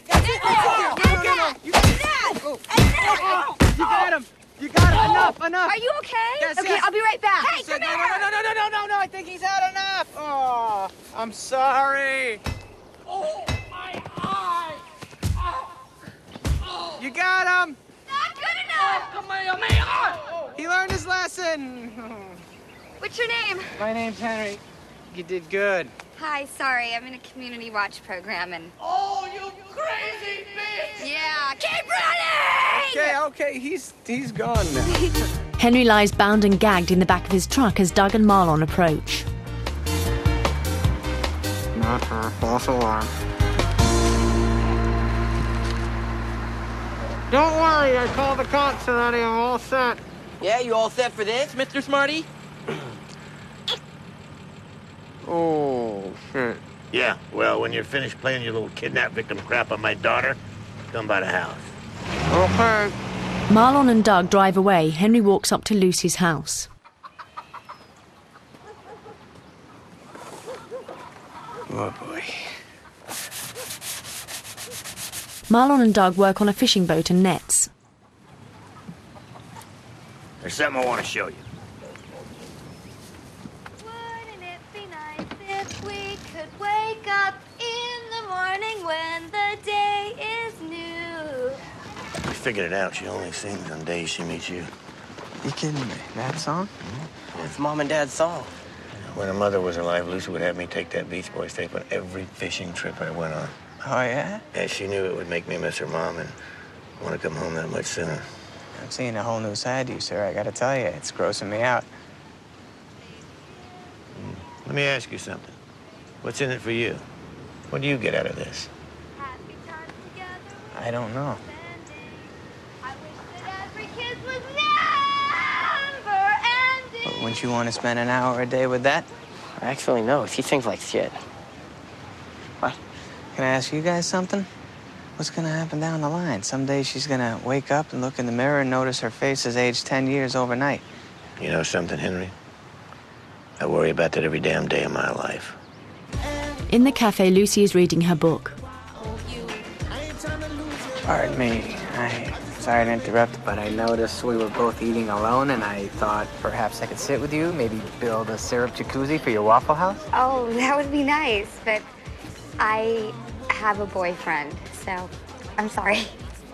You got him. You got him. Enough. Are you okay? Yes, Okay, yes. I'll be right back. Hey, No, come here. no. I think he's had enough. Oh, I'm sorry. Oh, my eye. You got him. Not good enough. Come here, man. He learned his lesson. What's your name? My name's Henry. You did good. Hi, sorry. I'm in a community watch program and... Oh, you crazy bitch! Yeah, keep running! Okay, he's gone now. Henry lies bound and gagged in the back of his truck as Doug and Marlon approach. Not her. False alarm. Don't worry, I called the cops already. I'm all set. Yeah, you all set for this, Mr. Smarty? Oh, shit. Yeah, well, when you're finished playing your little kidnap victim crap on my daughter, come by the house. Okay. Marlon and Doug drive away. Henry walks up to Lucy's house. Oh, boy. Marlon and Doug work on a fishing boat and nets. There's something I want to show you. Wouldn't it be nice if we could wake up in the morning when the day is new? We figured it out. She only sings on days she meets you. You kidding me? That song? It's Mom and Dad's song. When her mother was alive, Lucy would have me take that Beach Boys tape on every fishing trip I went on. Oh, yeah? And she knew it would make me miss her mom and want to come home that much sooner. I'm seeing a whole new side to you, sir. I gotta tell you, it's grossing me out. Let me ask you something. What's in it for you? What do you get out of this? I don't know. Every kiss was never ending. But wouldn't you want to spend an hour a day with that? Actually, no. She sings like shit. What? Can I ask you guys something? What's gonna happen down the line? Someday she's gonna wake up and look in the mirror and notice her face has aged 10 years overnight. You know something, Henry? I worry about that every damn day of my life. In the cafe, Lucy is reading her book. Pardon me. Sorry to interrupt, but I noticed we were both eating alone, and I thought perhaps I could sit with you, maybe build a syrup jacuzzi for your Waffle House. Oh, that would be nice, but I have a boyfriend, so I'm sorry.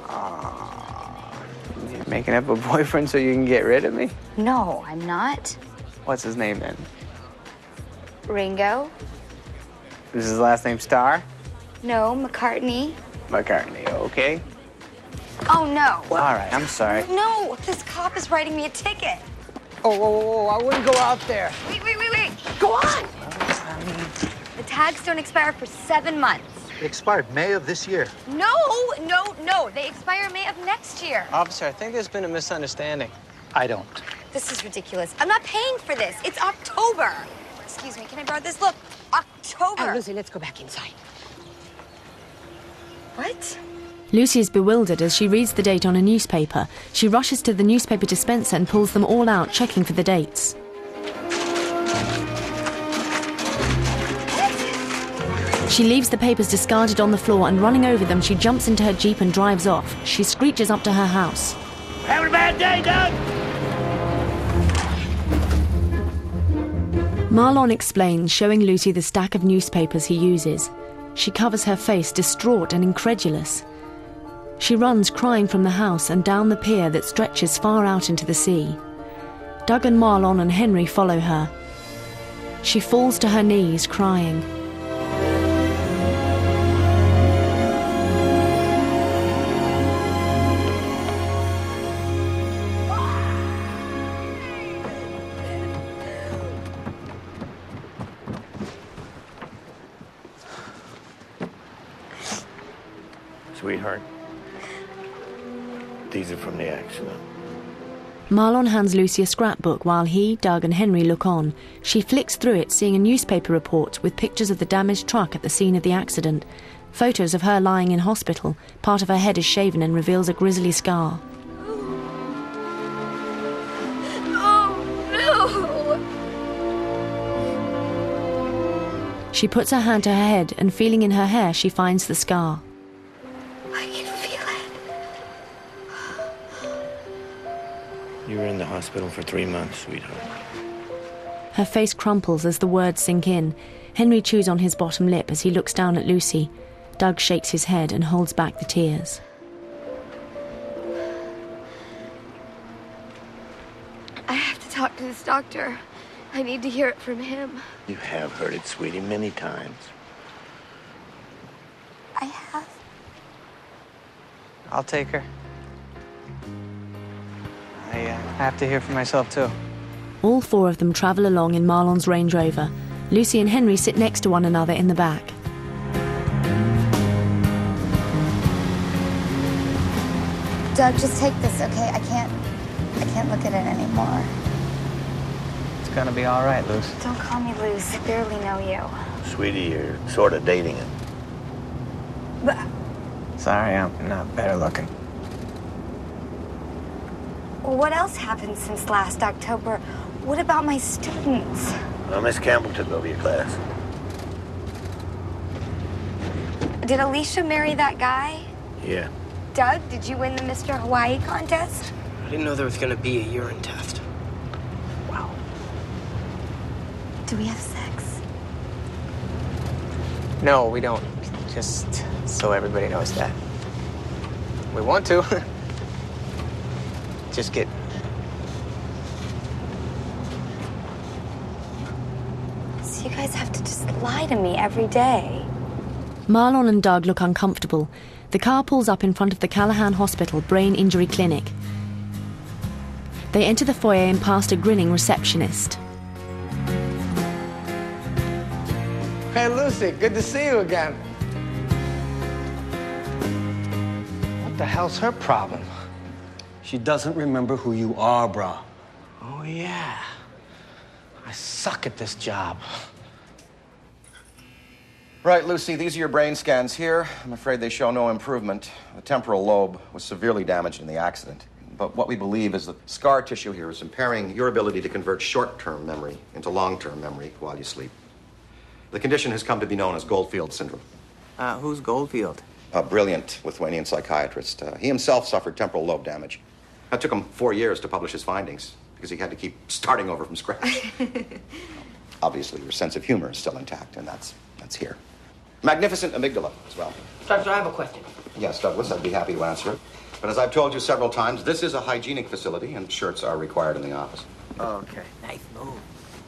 You're making up a boyfriend so you can get rid of me? No, I'm not. What's his name then? Ringo? Is his last name Starr? No, McCartney. McCartney, okay. Oh, no. All right, I'm sorry. No, this cop is writing me a ticket. Oh, I wouldn't go out there. Wait. Go on. The tags don't expire for 7 months. It expired May of this year. No. They expire May of next year. Officer, I think there's been a misunderstanding. I don't. This is ridiculous. I'm not paying for this. It's October. Excuse me, can I borrow this? Look, October. Lucy, let's go back inside. What? Lucy is bewildered as she reads the date on a newspaper. She rushes to the newspaper dispenser and pulls them all out, checking for the dates. She leaves the papers discarded on the floor, and running over them, she jumps into her Jeep and drives off. She screeches up to her house. Having a bad day, Doug? Marlon explains, showing Lucy the stack of newspapers he uses. She covers her face, distraught and incredulous. She runs crying from the house and down the pier that stretches far out into the sea. Doug and Marlon and Henry follow her. She falls to her knees, crying. Sweetheart, these are from the accident. Marlon hands Lucy a scrapbook while he, Doug and Henry look on. She flicks through it, seeing a newspaper report with pictures of the damaged truck at the scene of the accident. Photos of her lying in hospital. Part of her head is shaven and reveals a grisly scar. Oh, no! She puts her hand to her head and, feeling in her hair, she finds the scar. I can feel it. You were in the hospital for 3 months, sweetheart. Her face crumples as the words sink in. Henry chews on his bottom lip as he looks down at Lucy. Doug shakes his head and holds back the tears. I have to talk to this doctor. I need to hear it from him. You have heard it, sweetie, many times. I have. I'll take her. I have to hear for myself, too. All four of them travel along in Marlon's Range Rover. Lucy and Henry sit next to one another in the back. Doug, just take this, okay? I can't look at it anymore. It's gonna be all right, Luce. Don't call me Luce. I barely know you. Sweetie, you're sort of dating it. But Sorry, I'm not better looking. what else happened since last October? What about my students? Well, Miss Campbell took over your class. Did Alicia marry that guy? Yeah. Doug, did you win the Mr. Hawaii contest? I didn't know there was going to be a urine test. Wow. Do we have sex? No, we don't. Just so everybody knows that. We want to. Just kidding. So you guys have to just lie to me every day. Marlon and Doug look uncomfortable. The car pulls up in front of the Callahan Hospital Brain Injury Clinic. They enter the foyer and past a grinning receptionist. Hey, Lucy, good to see you again. What the hell's her problem? She doesn't remember who you are, brah. Oh, yeah. I suck at this job. Right, Lucy, these are your brain scans here. I'm afraid they show no improvement. The temporal lobe was severely damaged in the accident. But what we believe is that scar tissue here is impairing your ability to convert short-term memory into long-term memory while you sleep. The condition has come to be known as Goldfield syndrome. Who's Goldfield? a brilliant Lithuanian psychiatrist. He himself suffered temporal lobe damage. It took him 4 years to publish his findings because he had to keep starting over from scratch. Obviously, your sense of humor is still intact, and that's here. Magnificent amygdala as well. Doctor, I have a question. Yes, Douglas, I'd be happy to answer it. But as I've told you several times, this is a hygienic facility, and shirts are required in the office. Okay. Nice move.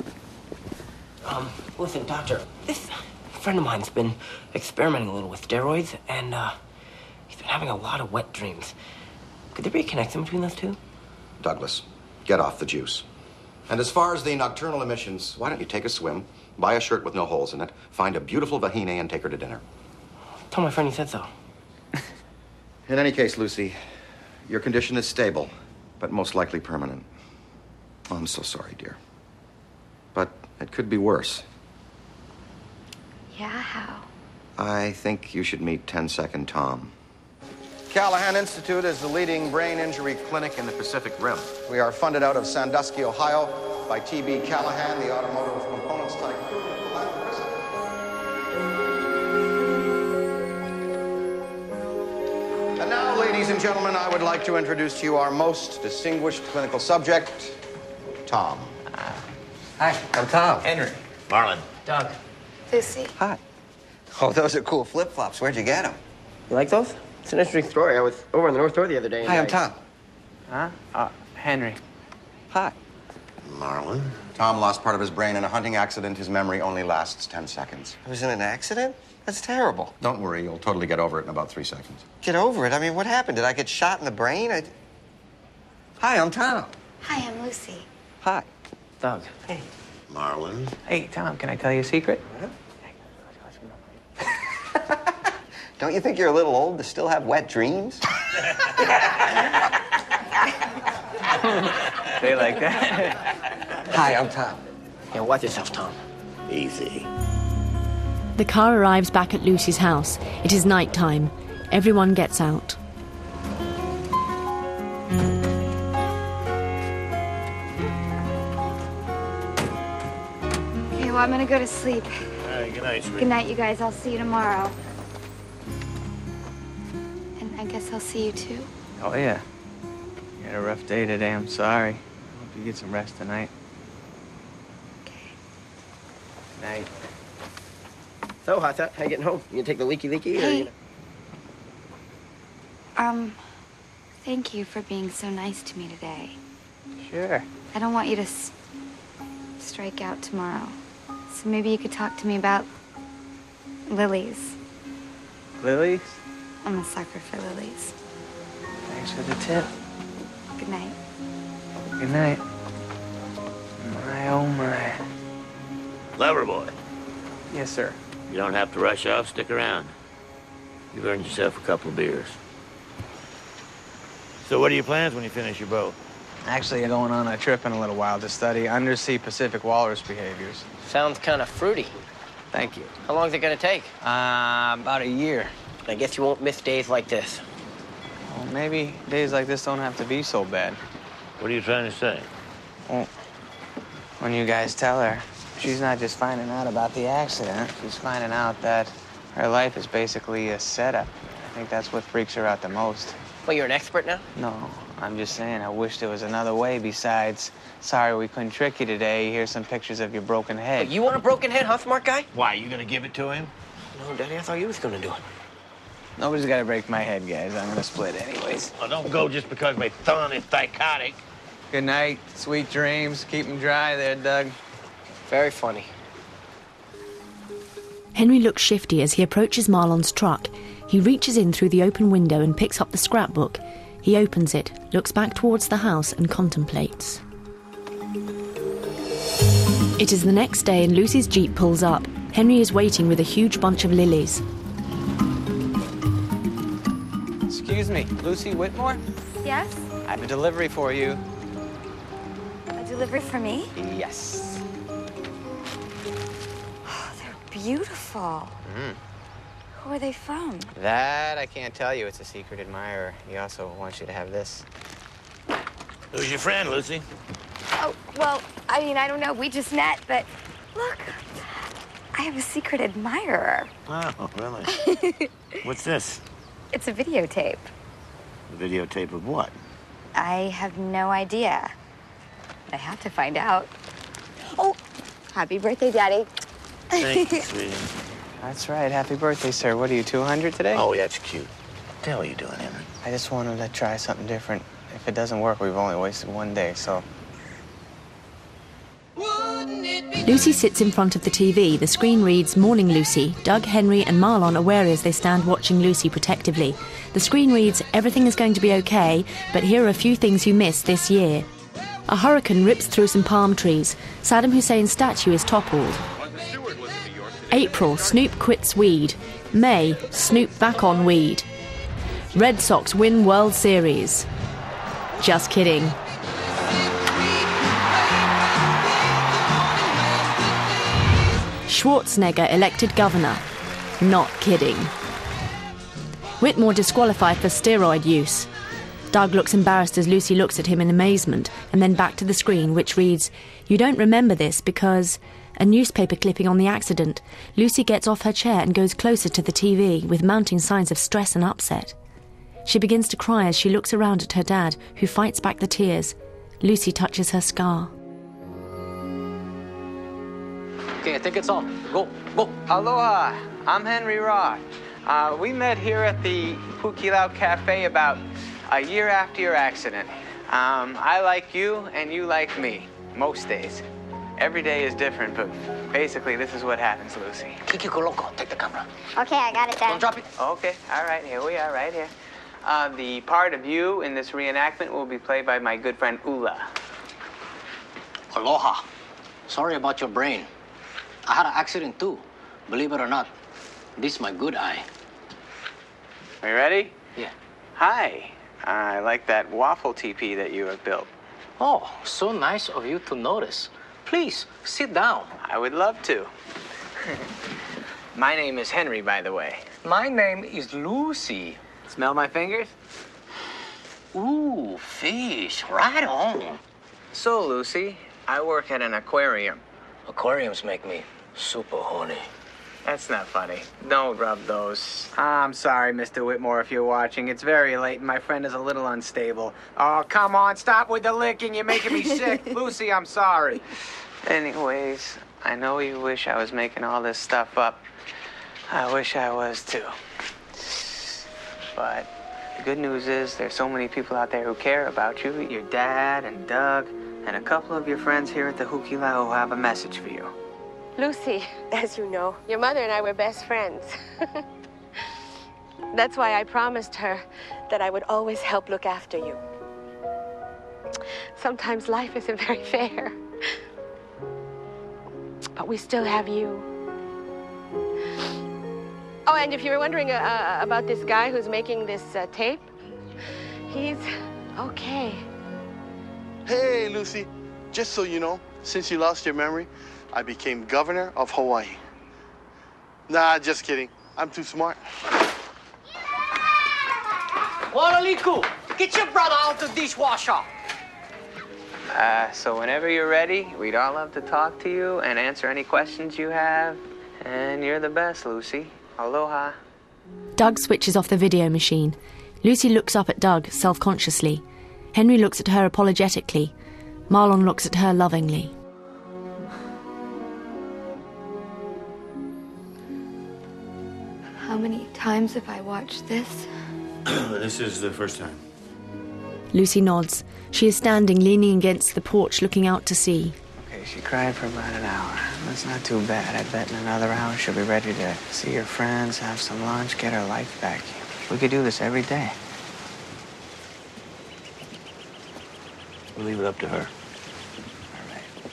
Listen, Doctor, this friend of mine's been experimenting a little with steroids, and he's been having a lot of wet dreams. Could there be a connection between those two? Douglas, get off the juice. And as far as the nocturnal emissions, why don't you take a swim, buy a shirt with no holes in it, find a beautiful vagina, and take her to dinner? Tell my friend he said so. In any case, Lucy, your condition is stable, but most likely permanent. Oh, I'm so sorry, dear. But it could be worse. Yeah, how? I think you should meet 10-Second Tom. Callahan Institute is the leading brain injury clinic in the Pacific Rim. We are funded out of Sandusky, Ohio, by T.B. Callahan, the automotive components tycoon. And now, ladies and gentlemen, I would like to introduce to you our most distinguished clinical subject, Tom. Hi, I'm Tom. Henry. Marlon. Doug. Lucy. Hi. Oh, those are cool flip-flops. Where'd you get them? You like those? It's an interesting story. I was over on the North Shore the other day. And Hi, I'm Tom. Huh? Henry. Hi. Marlon. Tom lost part of his brain in a hunting accident. His memory only lasts 10 seconds. I was in an accident? That's terrible. Don't worry, you'll totally get over it in about 3 seconds. Get over it? I mean, what happened? Did I get shot in the brain? Hi, I'm Tom. Hi, I'm Lucy. Hi. Doug. Hey. Marlon. Hey, Tom, can I tell you a secret? Don't you think you're a little old to still have wet dreams? They like that? Hi, I'm Tom. Yeah, watch yourself, Tom. Easy. The car arrives back at Lucy's house. It is night time. Everyone gets out. Okay, well, I'm gonna go to sleep. All right, good night, sweetie. Good night, you guys. I'll see you tomorrow. And I guess I'll see you too. Oh, yeah. You had a rough day today. I'm sorry. Hope you get some rest tonight. Okay. Night. So, how's that? How you getting home? You gonna take the leaky? Or Hey. you Thank you for being so nice to me today. Sure. I don't want you to strike out tomorrow. So maybe you could talk to me about lilies. Lilies? I'm a sucker for lilies. Thanks for the tip. Good night. Good night. My, oh, my. Lover boy. Yes, sir. You don't have to rush off. Stick around. You've earned yourself a couple of beers. So what are your plans when you finish your boat? Actually, I'm going on a trip in a little while to study undersea Pacific walrus behaviors. Sounds kind of fruity. Thank you. How long is it gonna take? About a year. I guess you won't miss days like this. Well, maybe days like this don't have to be so bad. What are you trying to say? Well, when you guys tell her, she's not just finding out about the accident. She's finding out that her life is basically a setup. I think that's what freaks her out the most. Well, you're an expert now? No, I'm just saying I wish there was another way besides, sorry we couldn't trick you today, here's some pictures of your broken head. But you want a broken head, huh, smart guy? Why, you gonna give it to him? No, Daddy, I thought you was gonna do it. Nobody's got to break my head, guys. I'm going to split anyways. Well, don't go just because my thumb is psychotic. Good night. Sweet dreams. Keep them dry there, Doug. Very funny. Henry looks shifty as he approaches Marlon's truck. He reaches in through the open window and picks up the scrapbook. He opens it, looks back towards the house and contemplates. It is the next day and Lucy's Jeep pulls up. Henry is waiting with a huge bunch of lilies. Excuse me, Lucy Whitmore? Yes? I have a delivery for you. A delivery for me? Yes. Oh, they're beautiful. Who are they from? That I can't tell you. It's a secret admirer. He also wants you to have this. Who's your friend, Lucy? Oh, well, I mean, I don't know. We just met, but look, I have a secret admirer. Oh, really? What's this? It's a videotape. A videotape of what? I have no idea. I have to find out. Oh, happy birthday, Daddy. Thank you, sweetie. That's right. Happy birthday, sir. What are you, 200 today? Oh, that's cute. What the hell are you doing, Henry? I just wanted to try something different. If it doesn't work, we've only wasted one day, so... Lucy sits in front of the TV. The screen reads, "Morning, Lucy." Doug, Henry and Marlon are wary as they stand watching Lucy protectively. The screen reads, "Everything is going to be okay, but here are a few things you missed this year." A hurricane rips through some palm trees. Saddam Hussein's statue is toppled. April, Snoop quits weed. May, Snoop back on weed. Red Sox win World Series. Just kidding. Schwarzenegger elected governor. Not kidding. Whitmore disqualified for steroid use. Doug looks embarrassed as Lucy looks at him in amazement, and then back to the screen, which reads, "You don't remember this because..." A newspaper clipping on the accident. Lucy gets off her chair and goes closer to the TV, with mounting signs of stress and upset. She begins to cry as she looks around at her dad, who fights back the tears. Lucy touches her scar. Okay, I think it's on. Go, go. Aloha, I'm Henry Roth. We met here at the Hukilau Cafe about a year after your accident. I like you and you like me, most days. Every day is different, but basically this is what happens, Lucy. Kiki Koloko, take the camera. Okay, I got it, Dad. Don't drop it. Okay, all right, here we are, right here. The part of you in this reenactment will be played by my good friend Ula. Aloha. Sorry about your brain. I had an accident too, believe it or not. This is my good eye. Are you ready? Yeah. Hi, I like that waffle teepee that you have built. Oh, so nice of you to notice. Please, sit down. I would love to. My name is Henry, by the way. My name is Lucy. Smell my fingers? Ooh, fish. Right on. So, Lucy, I work at an aquarium. Aquariums make me super horny. That's not funny. Don't rub those. I'm sorry, Mr. Whitmore, if you're watching. It's very late and my friend is a little unstable. Oh, come on, stop with the licking. You're making me sick. Lucy, I'm sorry. Anyways, I know you wish I was making all this stuff up. I wish I was too. But the good news is there's so many people out there who care about you. Your dad and Doug and a couple of your friends here at the Hukilau who have a message for you. Lucy, as you know, your mother and I were best friends. That's why I promised her that I would always help look after you. Sometimes life isn't very fair. But we still have you. Oh, and if you were wondering about this guy who's making this tape, he's okay. Hey, Lucy. Just so you know, since you lost your memory, I became governor of Hawaii. Nah, just kidding. I'm too smart. Walaliku, get your brother out the dishwasher. So whenever you're ready, we'd all love to talk to you and answer any questions you have. And you're the best, Lucy. Aloha. Doug switches off the video machine. Lucy looks up at Doug self-consciously. Henry looks at her apologetically. Marlon looks at her lovingly. How many times have I watched this? This is the first time. Lucy nods. She is standing, leaning against the porch, looking out to sea. Okay, she cried for about an hour. That's not too bad. I bet in another hour she'll be ready to see her friends, have some lunch, get her life back. We could do this every day. We'll leave it up to her. All right.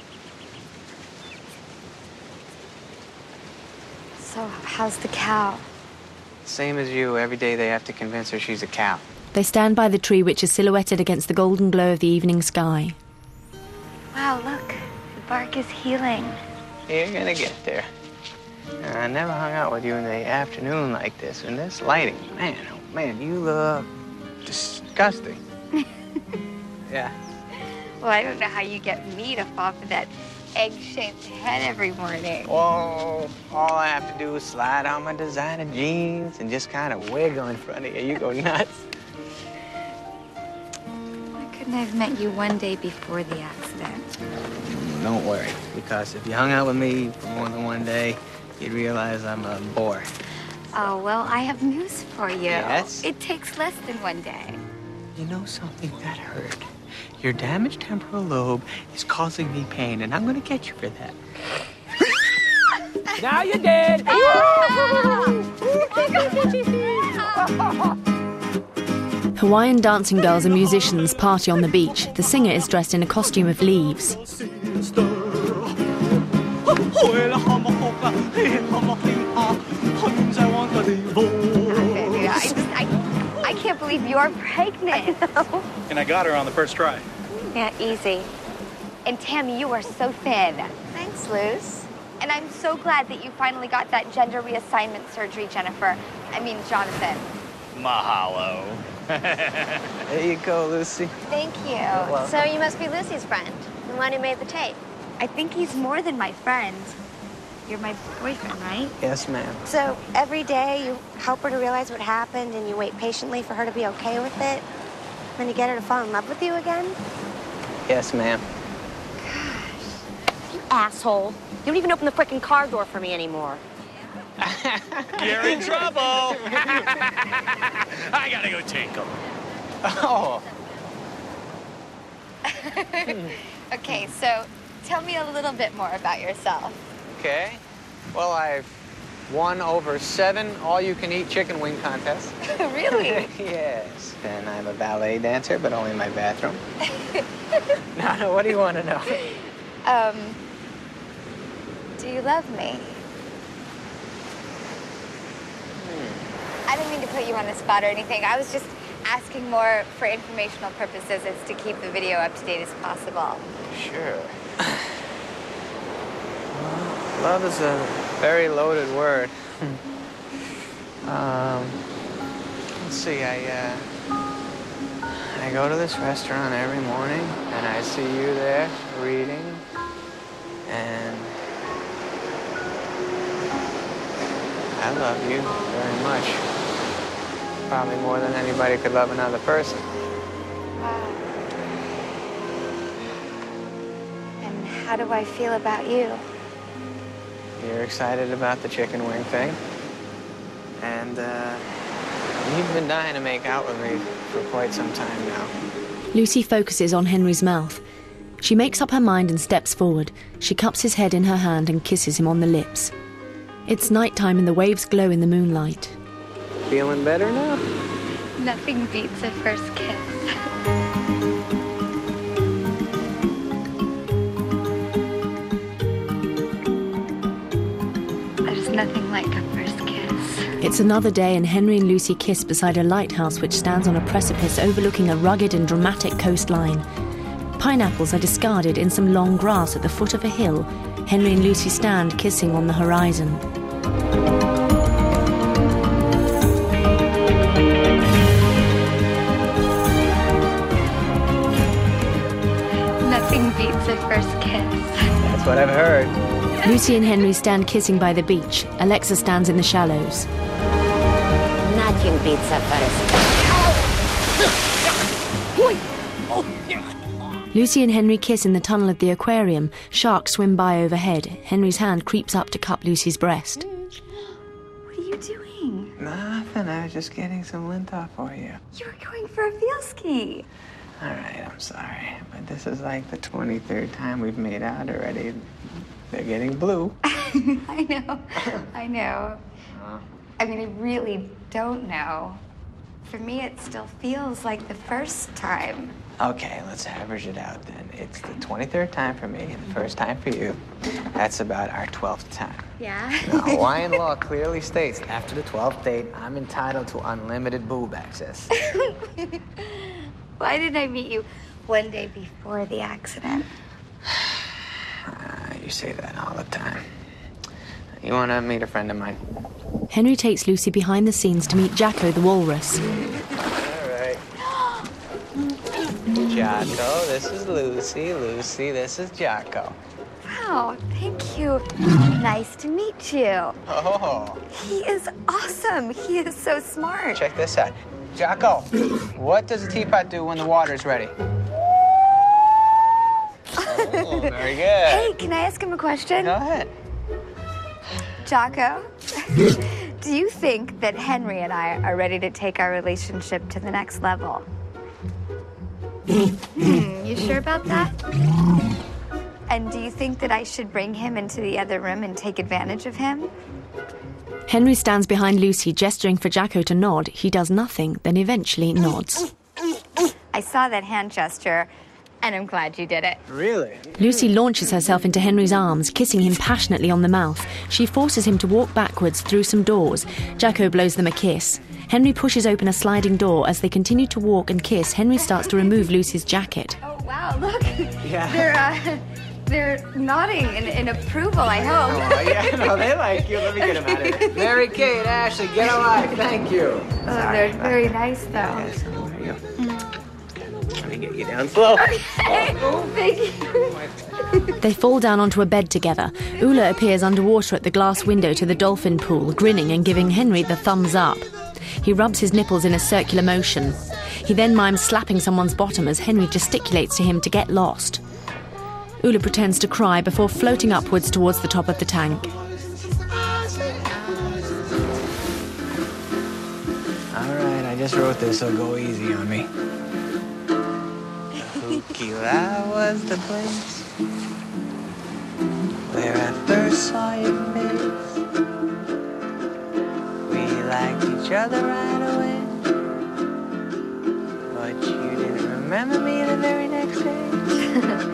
So, how's the cow? Same as you. Every day they have to convince her she's a cow. They stand by the tree, which is silhouetted against the golden glow of the evening sky. Wow, look. The bark is healing. You're gonna get there. I never hung out with you in the afternoon like this. In this lighting, man, oh man, you look disgusting. Yeah. Well, I don't know how you get me to fall for that egg-shaped head every morning. Whoa, all I have to do is slide on my designer jeans and just kind of wiggle in front of you. You go nuts. Why couldn't I have met you one day before the accident? Don't worry, because if you hung out with me for more than one day, you'd realize I'm a bore. Oh, well, I have news for you. Yes? It takes less than one day. You know something that hurt? Your damaged temporal lobe is causing me pain, and I'm gonna get you for that. Now you're dead. Hawaiian dancing girls and musicians party on the beach. The singer is dressed in a costume of leaves. I can't believe you're pregnant. And I got her on the first try. Yeah, easy. And Tammy, you are so thin. Thanks, Luz. And I'm so glad that you finally got that gender reassignment surgery, Jennifer. I mean, Jonathan. Mahalo. There you go, Lucy. Thank you. So you must be Lucy's friend, the one who made the tape. I think he's more than my friend. You're my boyfriend, right? Yes, ma'am. So every day you help her to realize what happened and you wait patiently for her to be okay with it? Then you get her to fall in love with you again? Yes, ma'am. You asshole. You don't even open the frickin' car door for me anymore. You're in trouble. I gotta go take him. Oh. Okay, so tell me a little bit more about yourself. Okay. Well, I've won over 7 all-you-can-eat chicken wing contests. Really? Yes. And I'm a ballet dancer, but only in my bathroom. No, what do you want to know? Do you love me? I didn't mean to put you on the spot or anything. I was just asking more for informational purposes as to keep the video up to date as possible. Sure. Love is a very loaded word. Let's see, I go to this restaurant every morning, and I see you there reading, and I love you very much. Probably more than anybody could love another person. Wow. And how do I feel about you? You're excited about the chicken wing thing, and you've been dying to make out with me for quite some time now. Lucy focuses on Henry's mouth. She makes up her mind and steps forward. She cups his head in her hand and kisses him on the lips. It's nighttime and the waves glow in the moonlight. Feeling better now? Nothing beats a first kiss. There's nothing like a first kiss. It's another day and Henry and Lucy kiss beside a lighthouse which stands on a precipice overlooking a rugged and dramatic coastline. Pineapples are discarded in some long grass at the foot of a hill. Henry and Lucy stand kissing on the horizon. Nothing beats a first kiss. That's what I've heard. Lucy and Henry stand kissing by the beach. Alexa stands in the shallows. Nothing beats a first. Lucy and Henry kiss in the tunnel of the aquarium. Sharks swim by overhead. Henry's hand creeps up to cup Lucy's breast. What are you doing? Nothing, I was just getting some lint off for you. You were going for a feel ski. All right, I'm sorry, but this is like the 23rd time we've made out already. They're getting blue. I know. I mean, I really don't know. For me, it still feels like the first time. Okay, let's average it out then. It's the 23rd time for me and the first time for you. That's about our 12th time. Yeah? Now, Hawaiian law clearly states after the 12th date, I'm entitled to unlimited boob access. Why didn't I meet you one day before the accident? You say that all the time. You want to meet a friend of mine? Henry takes Lucy behind the scenes to meet Jacko the walrus. All right. Jocko, this is Lucy. Lucy, this is Jocko. Wow, Wow, thank you. Nice to meet you. Oh. He is awesome. He is so smart. Check this out. Jocko, what does a teapot do when the water's ready? Oh, very good. Hey, can I ask him a question? Go ahead. Jocko, do you think that Henry and I are ready to take our relationship to the next level? You sure about that? And do you think that I should bring him into the other room and take advantage of him? Henry stands behind Lucy, gesturing for Jacko to nod. He does nothing, then eventually nods. I saw that hand gesture, and I'm glad you did it. Really? Lucy launches herself into Henry's arms, kissing him passionately on the mouth. She forces him to walk backwards through some doors. Jacko blows them a kiss. Henry pushes open a sliding door. As they continue to walk and kiss, Henry starts to remove Lucy's jacket. Oh, wow, look. Yeah. They're nodding in approval, I hope. Oh, yeah, no, they like you. Let me get them out of here. Mary Kate, Ashley, get alive. Thank you. They're very nice, though. Yes, there you go. Let me get you down slow. Thank you. They fall down onto a bed together. Ula appears underwater at the glass window to the dolphin pool, grinning and giving Henry the thumbs up. He rubs his nipples in a circular motion. He then mimes slapping someone's bottom as Henry gesticulates to him to get lost. Ula pretends to cry before floating upwards towards the top of the tank. All right, I just wrote this, so go easy on me. Hukila was the place where I first saw your face. We liked each other right away, but you didn't remember me the very next day.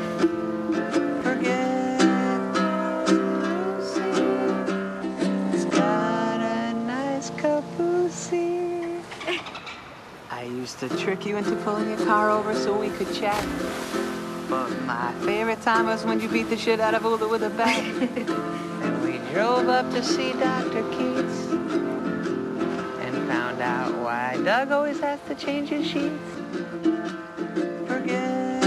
I used to trick you into pulling your car over so we could chat. But my favorite time was when you beat the shit out of Ula with a bat. And we drove up to see Dr. Keats and found out why Doug always has to change his sheets. Forget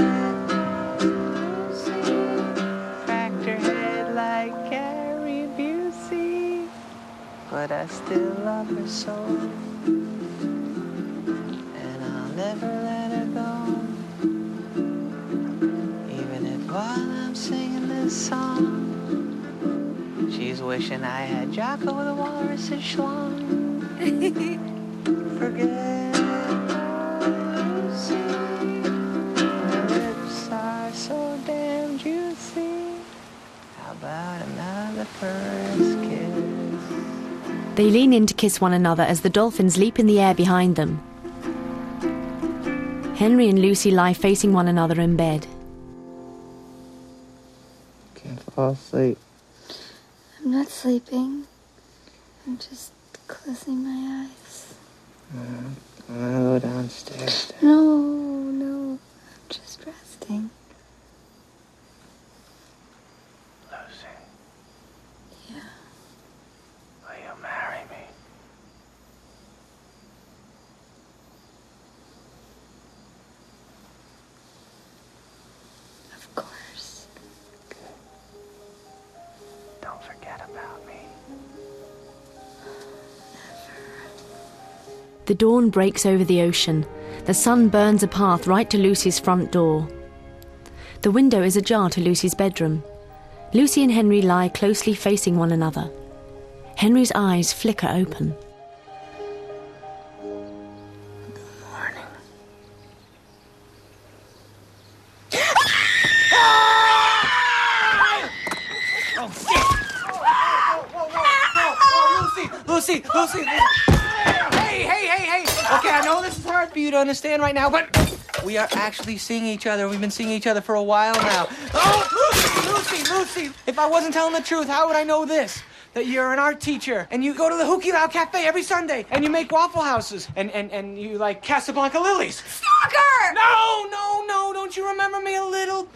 Lucy, cracked her head like Carrie Busey, but I still love her so. Never let her go. Even if while I'm singing this song, she's wishing I had Jocko the Walrus's schlong. Forget Lucy, her lips are so damn juicy. How about another first kiss? They lean in to kiss one another as the dolphins leap in the air behind them. Henry and Lucy lie facing one another in bed. Can't fall asleep. I'm not sleeping. I'm just closing my eyes. I want to go downstairs. No, I'm just resting. Lucy. Yeah. Will you marry me? Of course. Don't forget about me. The dawn breaks over the ocean. The sun burns a path right to Lucy's front door. The window is ajar to Lucy's bedroom. Lucy and Henry lie closely facing one another. Henry's eyes flicker open. Lucy! Hey! Okay, I know this is hard for you to understand right now, but we are actually seeing each other. We've been seeing each other for a while now. Oh, Lucy! If I wasn't telling the truth, how would I know this? That you're an art teacher, and you go to the Hukilau Cafe every Sunday, and you make Waffle Houses, and you like Casablanca lilies. Stalker! No, don't you remember me a little?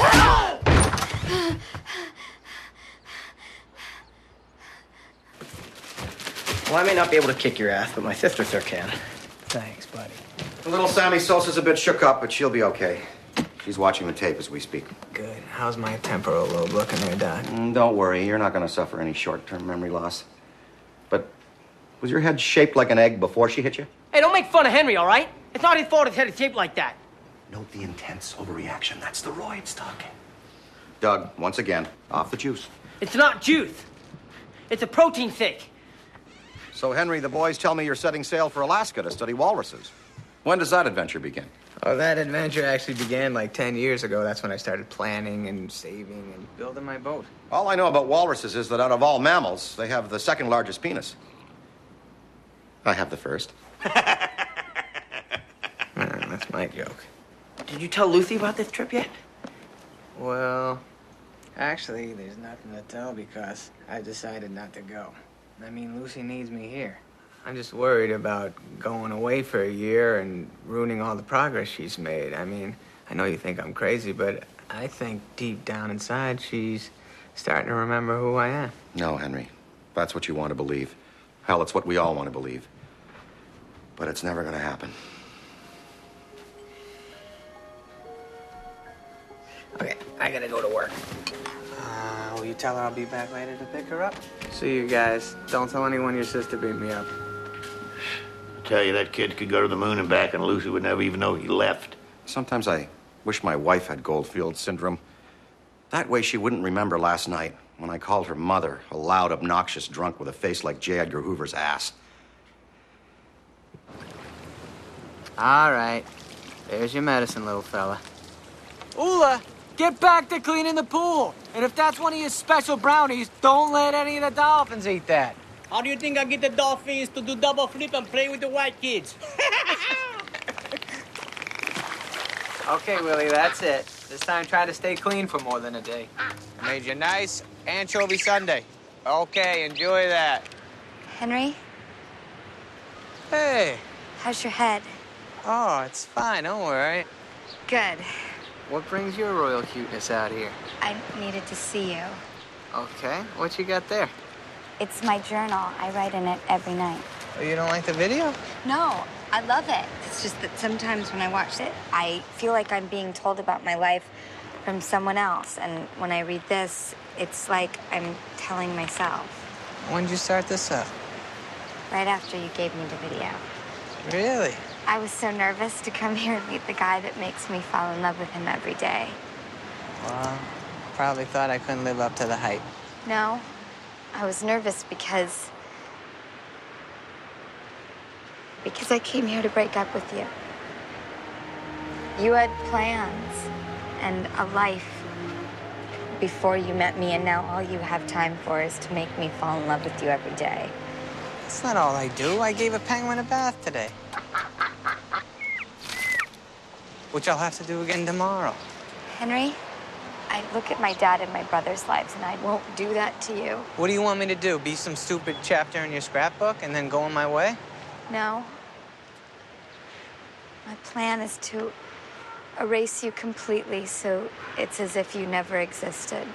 Well, I may not be able to kick your ass, but my sister sure can. Thanks, buddy. Little Sammy Sosa's a bit shook up, but she'll be okay. She's watching the tape as we speak. Good. How's my temporal lobe looking there, Doc? Don't worry, you're not going to suffer any short-term memory loss. But was your head shaped like an egg before she hit you? Hey, don't make fun of Henry, all right? It's not his fault his head is shaped like that. Note the intense overreaction. That's the roids talking. Doug, once again, off the juice. It's not juice. It's a protein shake. So, Henry, the boys tell me you're setting sail for Alaska to study walruses. When does that adventure begin? Oh, that adventure actually began like 10 years ago. That's when I started planning and saving and building my boat. All I know about walruses is that out of all mammals, they have the second largest penis. I have the first. That's my joke. Did you tell Lucy about this trip yet? Well, actually, there's nothing to tell because I decided not to go. I mean, Lucy needs me here. I'm just worried about going away for a year and ruining all the progress she's made. I mean, I know you think I'm crazy, but I think deep down inside she's starting to remember who I am. No, Henry. That's what you want to believe. Hell, it's what we all want to believe. But it's never going to happen. Okay, I gotta go to work. Will you tell her I'll be back later to pick her up? See you guys. Don't tell anyone your sister beat me up. I tell you, that kid could go to the moon and back and Lucy would never even know he left. Sometimes I wish my wife had Goldfield syndrome. That way she wouldn't remember last night when I called her mother a loud, obnoxious drunk with a face like J. Edgar Hoover's ass. All right. There's your medicine, little fella. Ula, get back to cleaning the pool. And if that's one of your special brownies, don't let any of the dolphins eat that. How do you think I get the dolphins to do double flip and play with the white kids? Okay, Willie, that's it. This time try to stay clean for more than a day. I made you a nice anchovy sundae. Okay, enjoy that. Henry, Hey. how's your head? Oh, it's fine, don't worry. Good. What brings your royal cuteness out here? I needed to see you. Okay, what you got there? It's my journal. I write in it every night. Oh, you don't like the video? No, I love it. It's just that sometimes when I watch it, I feel like I'm being told about my life from someone else. And when I read this, it's like I'm telling myself. When did you start this up? Right after you gave me the video. Really? I was so nervous to come here and meet the guy that makes me fall in love with him every day. Well, probably thought I couldn't live up to the hype. No, I was nervous because I came here to break up with you. You had plans and a life before you met me, and now all you have time for is to make me fall in love with you every day. That's not all I do. I gave a penguin a bath today. Which I'll have to do again tomorrow. Henry, I look at my dad and my brother's lives, and I won't do that to you. What do you want me to do? Be some stupid chapter in your scrapbook and then go on my way? No. My plan is to erase you completely so it's as if you never existed.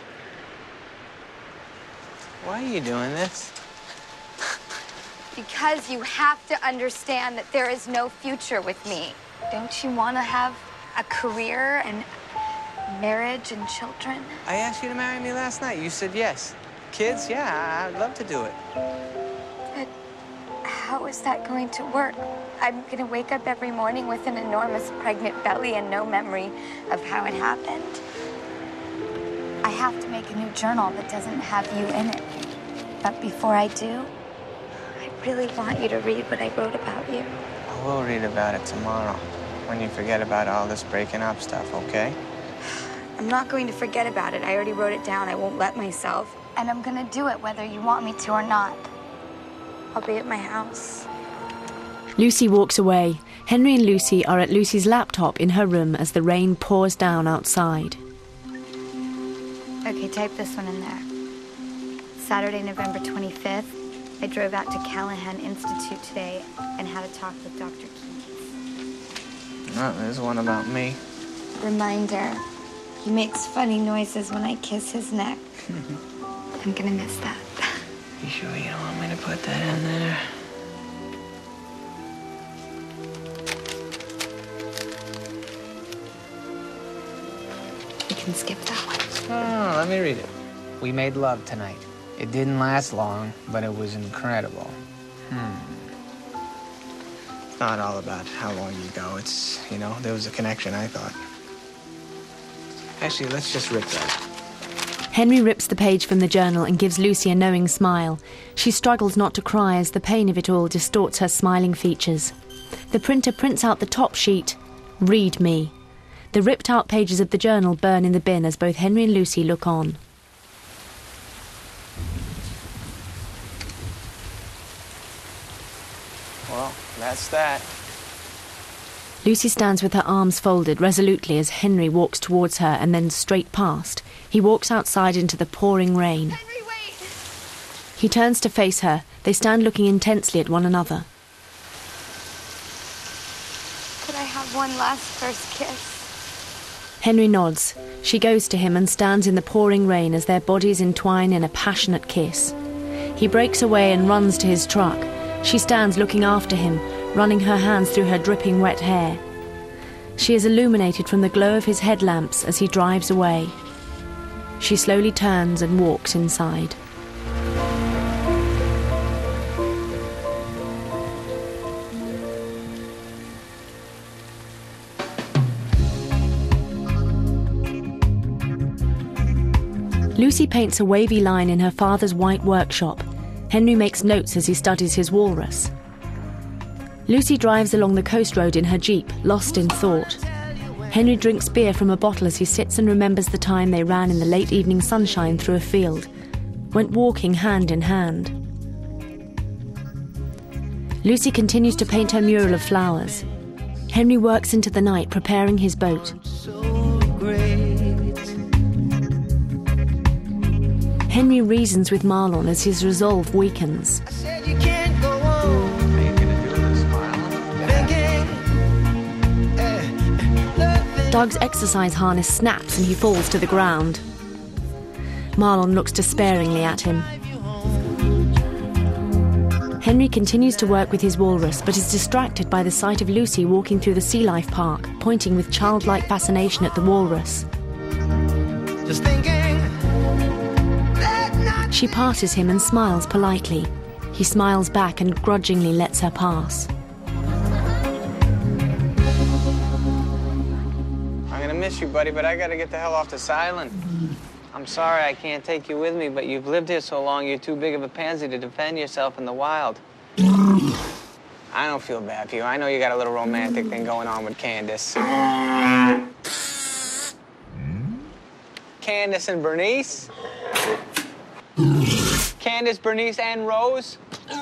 Why are you doing this? Because you have to understand that there is no future with me. Don't you want to have a career and marriage and children? I asked you to marry me last night. You said yes. Kids? Yeah, I'd love to do it. But how is that going to work? I'm going to wake up every morning with an enormous pregnant belly and no memory of how it happened. I have to make a new journal that doesn't have you in it. But before I do, I really want you to read what I wrote about you. I will read about it tomorrow, when you forget about all this breaking up stuff, okay? I'm not going to forget about it. I already wrote it down. I won't let myself. And I'm going to do it whether you want me to or not. I'll be at my house. Lucy walks away. Henry and Lucy are at Lucy's laptop in her room as the rain pours down outside. Okay, type this one in there. Saturday, November 25th, I drove out to Callahan Institute today and had a talk with Dr. Keys. Oh, there's one about me. Reminder, he makes funny noises when I kiss his neck. I'm gonna miss that. You sure you don't want me to put that in there? We can skip that one. Oh, let me read it. We made love tonight. It didn't last long, but it was incredible. It's not all about how long you go. It's, you know, there was a connection, I thought. Actually, let's just rip that. Henry rips the page from the journal and gives Lucy a knowing smile. She struggles not to cry as the pain of it all distorts her smiling features. The printer prints out the top sheet, Read Me. The ripped-out pages of the journal burn in the bin as both Henry and Lucy look on. Well, that's that. Lucy stands with her arms folded resolutely as Henry walks towards her and then straight past. He walks outside into the pouring rain. Henry, wait! He turns to face her. They stand looking intensely at one another. Could I have one last first kiss? Henry nods. She goes to him and stands in the pouring rain as their bodies entwine in a passionate kiss. He breaks away and runs to his truck. She stands looking after him, running her hands through her dripping wet hair. She is illuminated from the glow of his headlamps as he drives away. She slowly turns and walks inside. Lucy paints a wavy line in her father's white workshop. Henry makes notes as he studies his walrus. Lucy drives along the coast road in her Jeep, lost in thought. Henry drinks beer from a bottle as he sits and remembers the time they ran in the late evening sunshine through a field, went walking hand in hand. Lucy continues to paint her mural of flowers. Henry works into the night preparing his boat. Henry reasons with Marlon as his resolve weakens. Doug's exercise harness snaps and he falls to the ground. Marlon looks despairingly at him. Henry continues to work with his walrus, but is distracted by the sight of Lucy walking through the Sea Life Park, pointing with childlike fascination at the walrus. Just thinking. She passes him and smiles politely. He smiles back and grudgingly lets her pass. I'm gonna miss you, buddy, but I gotta get the hell off this island. I'm sorry I can't take you with me, but you've lived here so long, you're too big of a pansy to defend yourself in the wild. I don't feel bad for you. I know you got a little romantic thing going on with Candace. Candace and Bernice? Candace, Bernice, and Rose?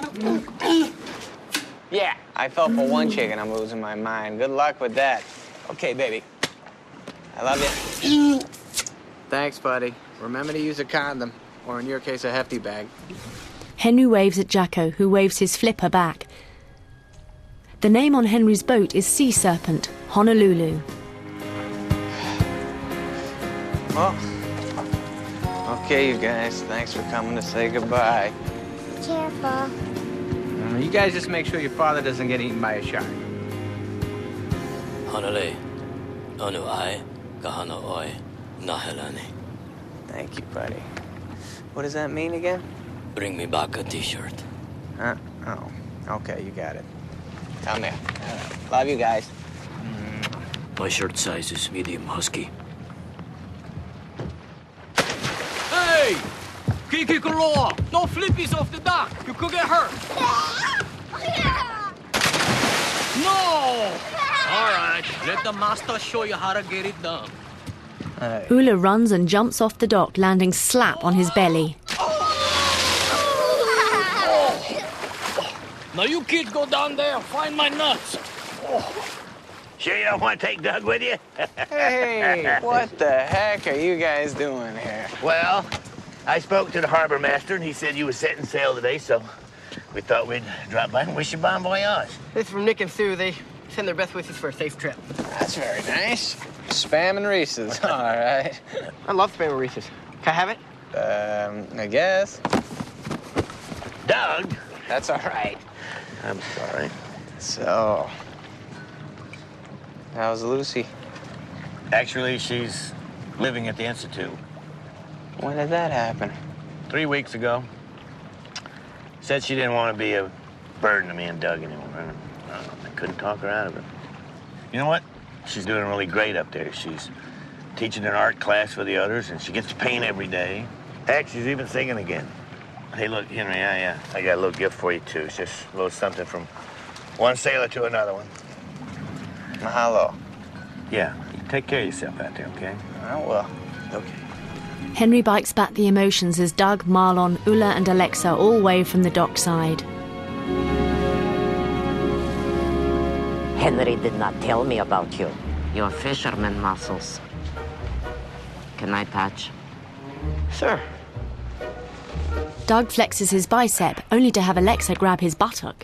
Yeah, I fell for one chick and I'm losing my mind. Good luck with that. Okay, baby. I love you. Thanks, buddy. Remember to use a condom, or in your case, a hefty bag. Henry waves at Jacko, who waves his flipper back. The name on Henry's boat is Sea Serpent, Honolulu. Well, okay, you guys. Thanks for coming to say goodbye. Careful. You guys just make sure your father doesn't get eaten by a shark. Honolulu, onu ai, kahana oi, nahelani. Thank you, buddy. What does that mean again? Bring me back a t-shirt. Oh, okay, you got it. Come here. Love you guys. My shirt size is medium husky. Hey! Kiki Kaloa! No flippies off the dock! You could get hurt! No! All right, let the master show you how to get it done. Ula runs and jumps off the dock, landing slap on his belly. Now you kids go down there, find my nuts. Sure you don't want to take Doug with you? Hey, what the heck are you guys doing here? Well, I spoke to the harbor master, and he said you were setting sail today, so we thought we'd drop by and wish you bon voyage. This is from Nick and Sue. They send their best wishes for a safe trip. That's very nice. Spam and Reese's, all right. I love Spam and Reese's. Can I have it? I guess. Doug? That's all right. I'm sorry. So, how's Lucy? Actually, she's living at the Institute. When did that happen? 3 weeks ago. Said she didn't want to be a burden to me and Doug anymore. I couldn't talk her out of it. You know what? She's doing really great up there. She's teaching an art class for the others, and she gets to paint every day. Heck, she's even singing again. Hey, look, Henry, I got a little gift for you, too. It's just a little something from one sailor to another one. Mahalo. Yeah, you take care of yourself out there, okay? I will. Okay. Henry bikes back the emotions as Doug, Marlon, Ulla and Alexa all wave from the dockside. Henry did not tell me about you. Your fisherman muscles. Can I touch? Sure. Doug flexes his bicep, only to have Alexa grab his buttock.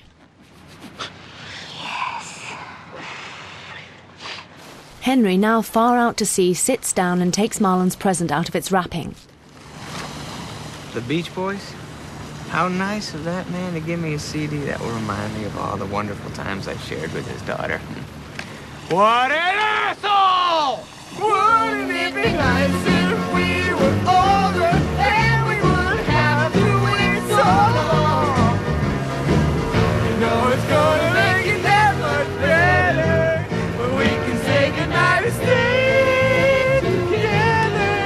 Henry, now far out to sea, sits down and takes Marlon's present out of its wrapping. The Beach Boys? How nice of that man to give me a CD that will remind me of all the wonderful times I shared with his daughter. What an asshole! Wouldn't it be nice if we were older and we would have to wait so long? You know it's gonna make it that much better, but we can say goodnight and stay together.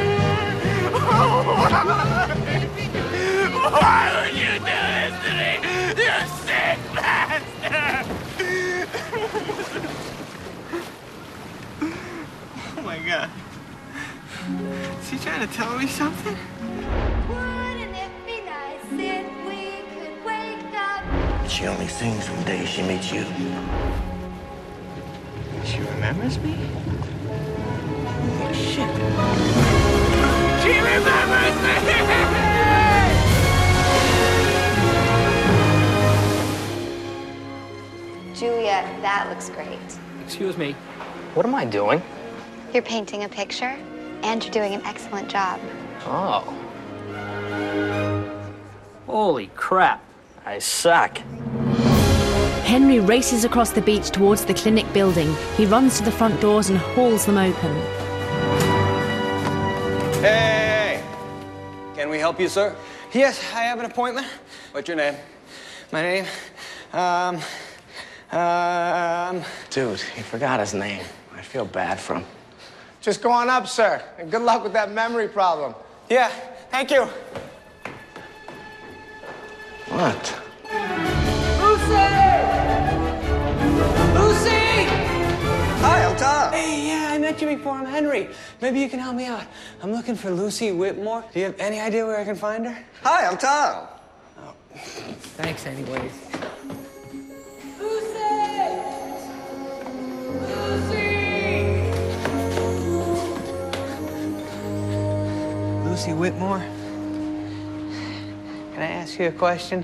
Why would you do this to me, you sick bastard? Oh my God. Is he trying to tell me something? Wouldn't it be nice if we could wake up? She only sings from the day she meets you. She remembers me? Holy shit. She remembers me! Julia, that looks great. Excuse me. What am I doing? You're painting a picture, and you're doing an excellent job. Oh. Holy crap. I suck. Henry races across the beach towards the clinic building. He runs to the front doors and hauls them open. Hey! Can we help you, sir? Yes, I have an appointment. What's your name? My name? Dude, he forgot his name. I feel bad for him. Just go on up, sir. And good luck with that memory problem. Yeah, thank you. What? Lucy! Hi, I'm Tom. Hey, yeah, I met you before. I'm Henry. Maybe you can help me out. I'm looking for Lucy Whitmore. Do you have any idea where I can find her? Hi, I'm Tom. Oh, thanks anyways. Lucy Whitmore, can I ask you a question?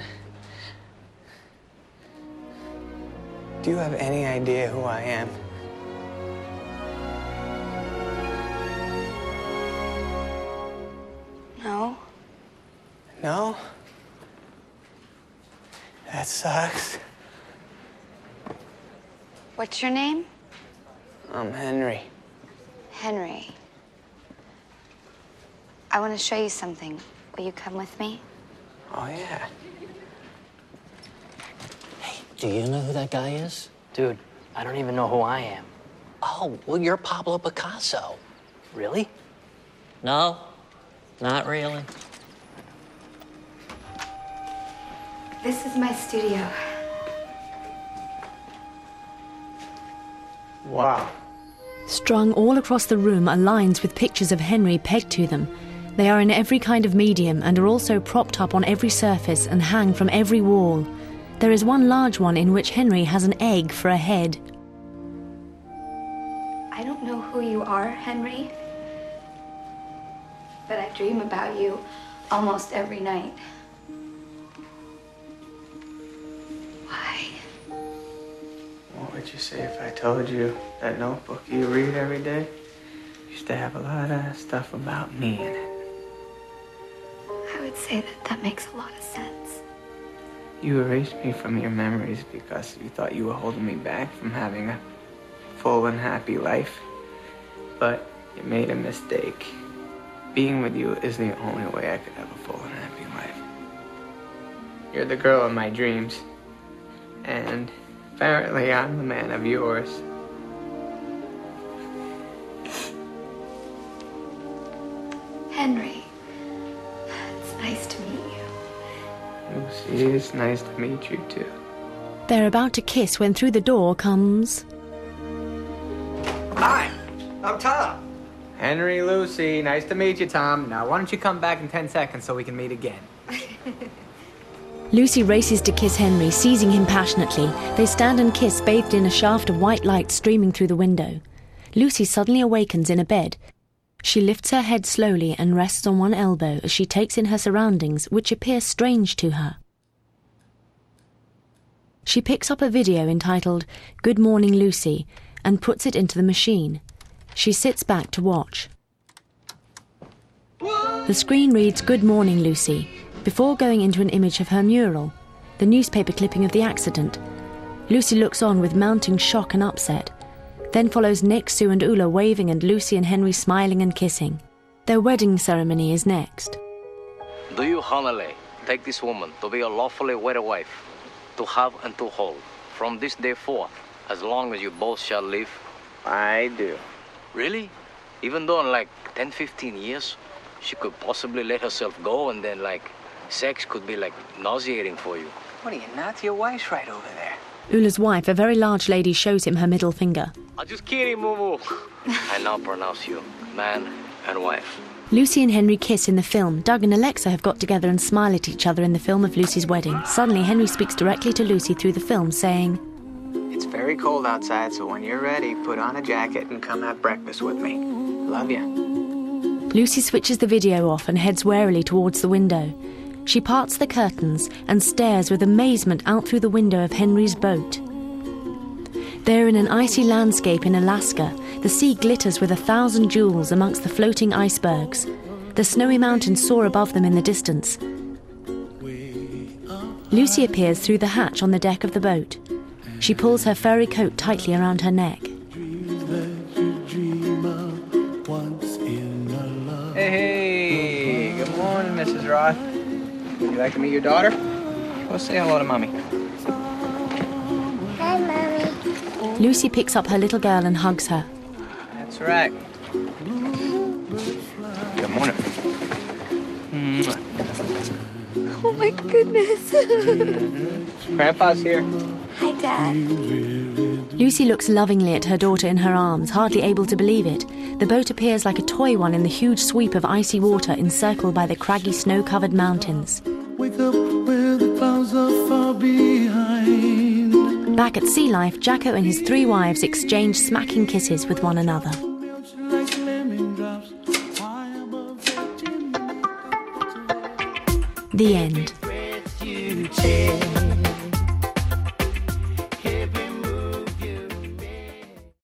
Do you have any idea who I am? No? No? That sucks. What's your name? I'm Henry. Henry. I want to show you something. Will you come with me? Oh, yeah. Do you know who that guy is? Dude, I don't even know who I am. Oh, well, you're Pablo Picasso. Really? No, not really. This is my studio. Wow. Strung all across the room are lines with pictures of Henry pegged to them. They are in every kind of medium and are also propped up on every surface and hang from every wall. There is one large one in which Henry has an egg for a head. I don't know who you are, Henry, but I dream about you almost every night. Why? What would you say if I told you that notebook you read every day used to have a lot of stuff about me in it? I would say that makes a lot of sense. You erased me from your memories because you thought you were holding me back from having a full and happy life. But You made a mistake. Being with you is the only way I could have a full and happy life. You're the girl of my dreams. And apparently I'm the man of yours. Henry, it's nice to meet you. Lucy, it's nice to meet you too. They're about to kiss when through the door comes... Hi, I'm Tom. Henry, Lucy, nice to meet you, Tom. Now, why don't you come back in 10 seconds so we can meet again? Lucy races to kiss Henry, seizing him passionately. They stand and kiss, bathed in a shaft of white light streaming through the window. Lucy suddenly awakens in a bed. She lifts her head slowly and rests on one elbow as she takes in her surroundings, which appear strange to her. She picks up a video entitled Good Morning Lucy and puts it into the machine. She sits back to watch. The screen reads Good Morning Lucy before going into an image of her mural, the newspaper clipping of the accident. Lucy looks on with mounting shock and upset. Then follows Nick, Sue and Ula waving and Lucy and Henry smiling and kissing. Their wedding ceremony is next. Do you, Honolulu, take this woman to be your lawfully wedded wife, to have and to hold, from this day forth, as long as you both shall live? I do. Really? Even though in 10, 15 years, she could possibly let herself go and then sex could be nauseating for you. What are you, nuts? Your wife's right over there. Ula's wife, a very large lady, shows him her middle finger. I'm just kidding, Moo-Moo. I now pronounce you man and wife. Lucy and Henry kiss in the film. Doug and Alexa have got together and smile at each other in the film of Lucy's wedding. Suddenly, Henry speaks directly to Lucy through the film, saying, It's very cold outside, so when you're ready, put on a jacket and come have breakfast with me. Love ya. Lucy switches the video off and heads warily towards the window. She parts the curtains and stares with amazement out through the window of Henry's boat. They're in an icy landscape in Alaska. The sea glitters with 1,000 jewels amongst the floating icebergs. The snowy mountains soar above them in the distance. Lucy appears through the hatch on the deck of the boat. She pulls her furry coat tightly around her neck. Hey, good morning, Mrs. Roth. Would you like to meet your daughter? Go say hello to Mommy. Hi, Mommy. Lucy picks up her little girl and hugs her. That's right. Good morning. Oh my goodness. Grandpa's here. Hi, Dad. Lucy looks lovingly at her daughter in her arms, hardly able to believe it. The boat appears like a toy one in the huge sweep of icy water encircled by the craggy snow-covered mountains. Wake up where the clouds are far behind. Back at Sea Life, Jacko and his 3 wives exchange smacking kisses with one another. The end.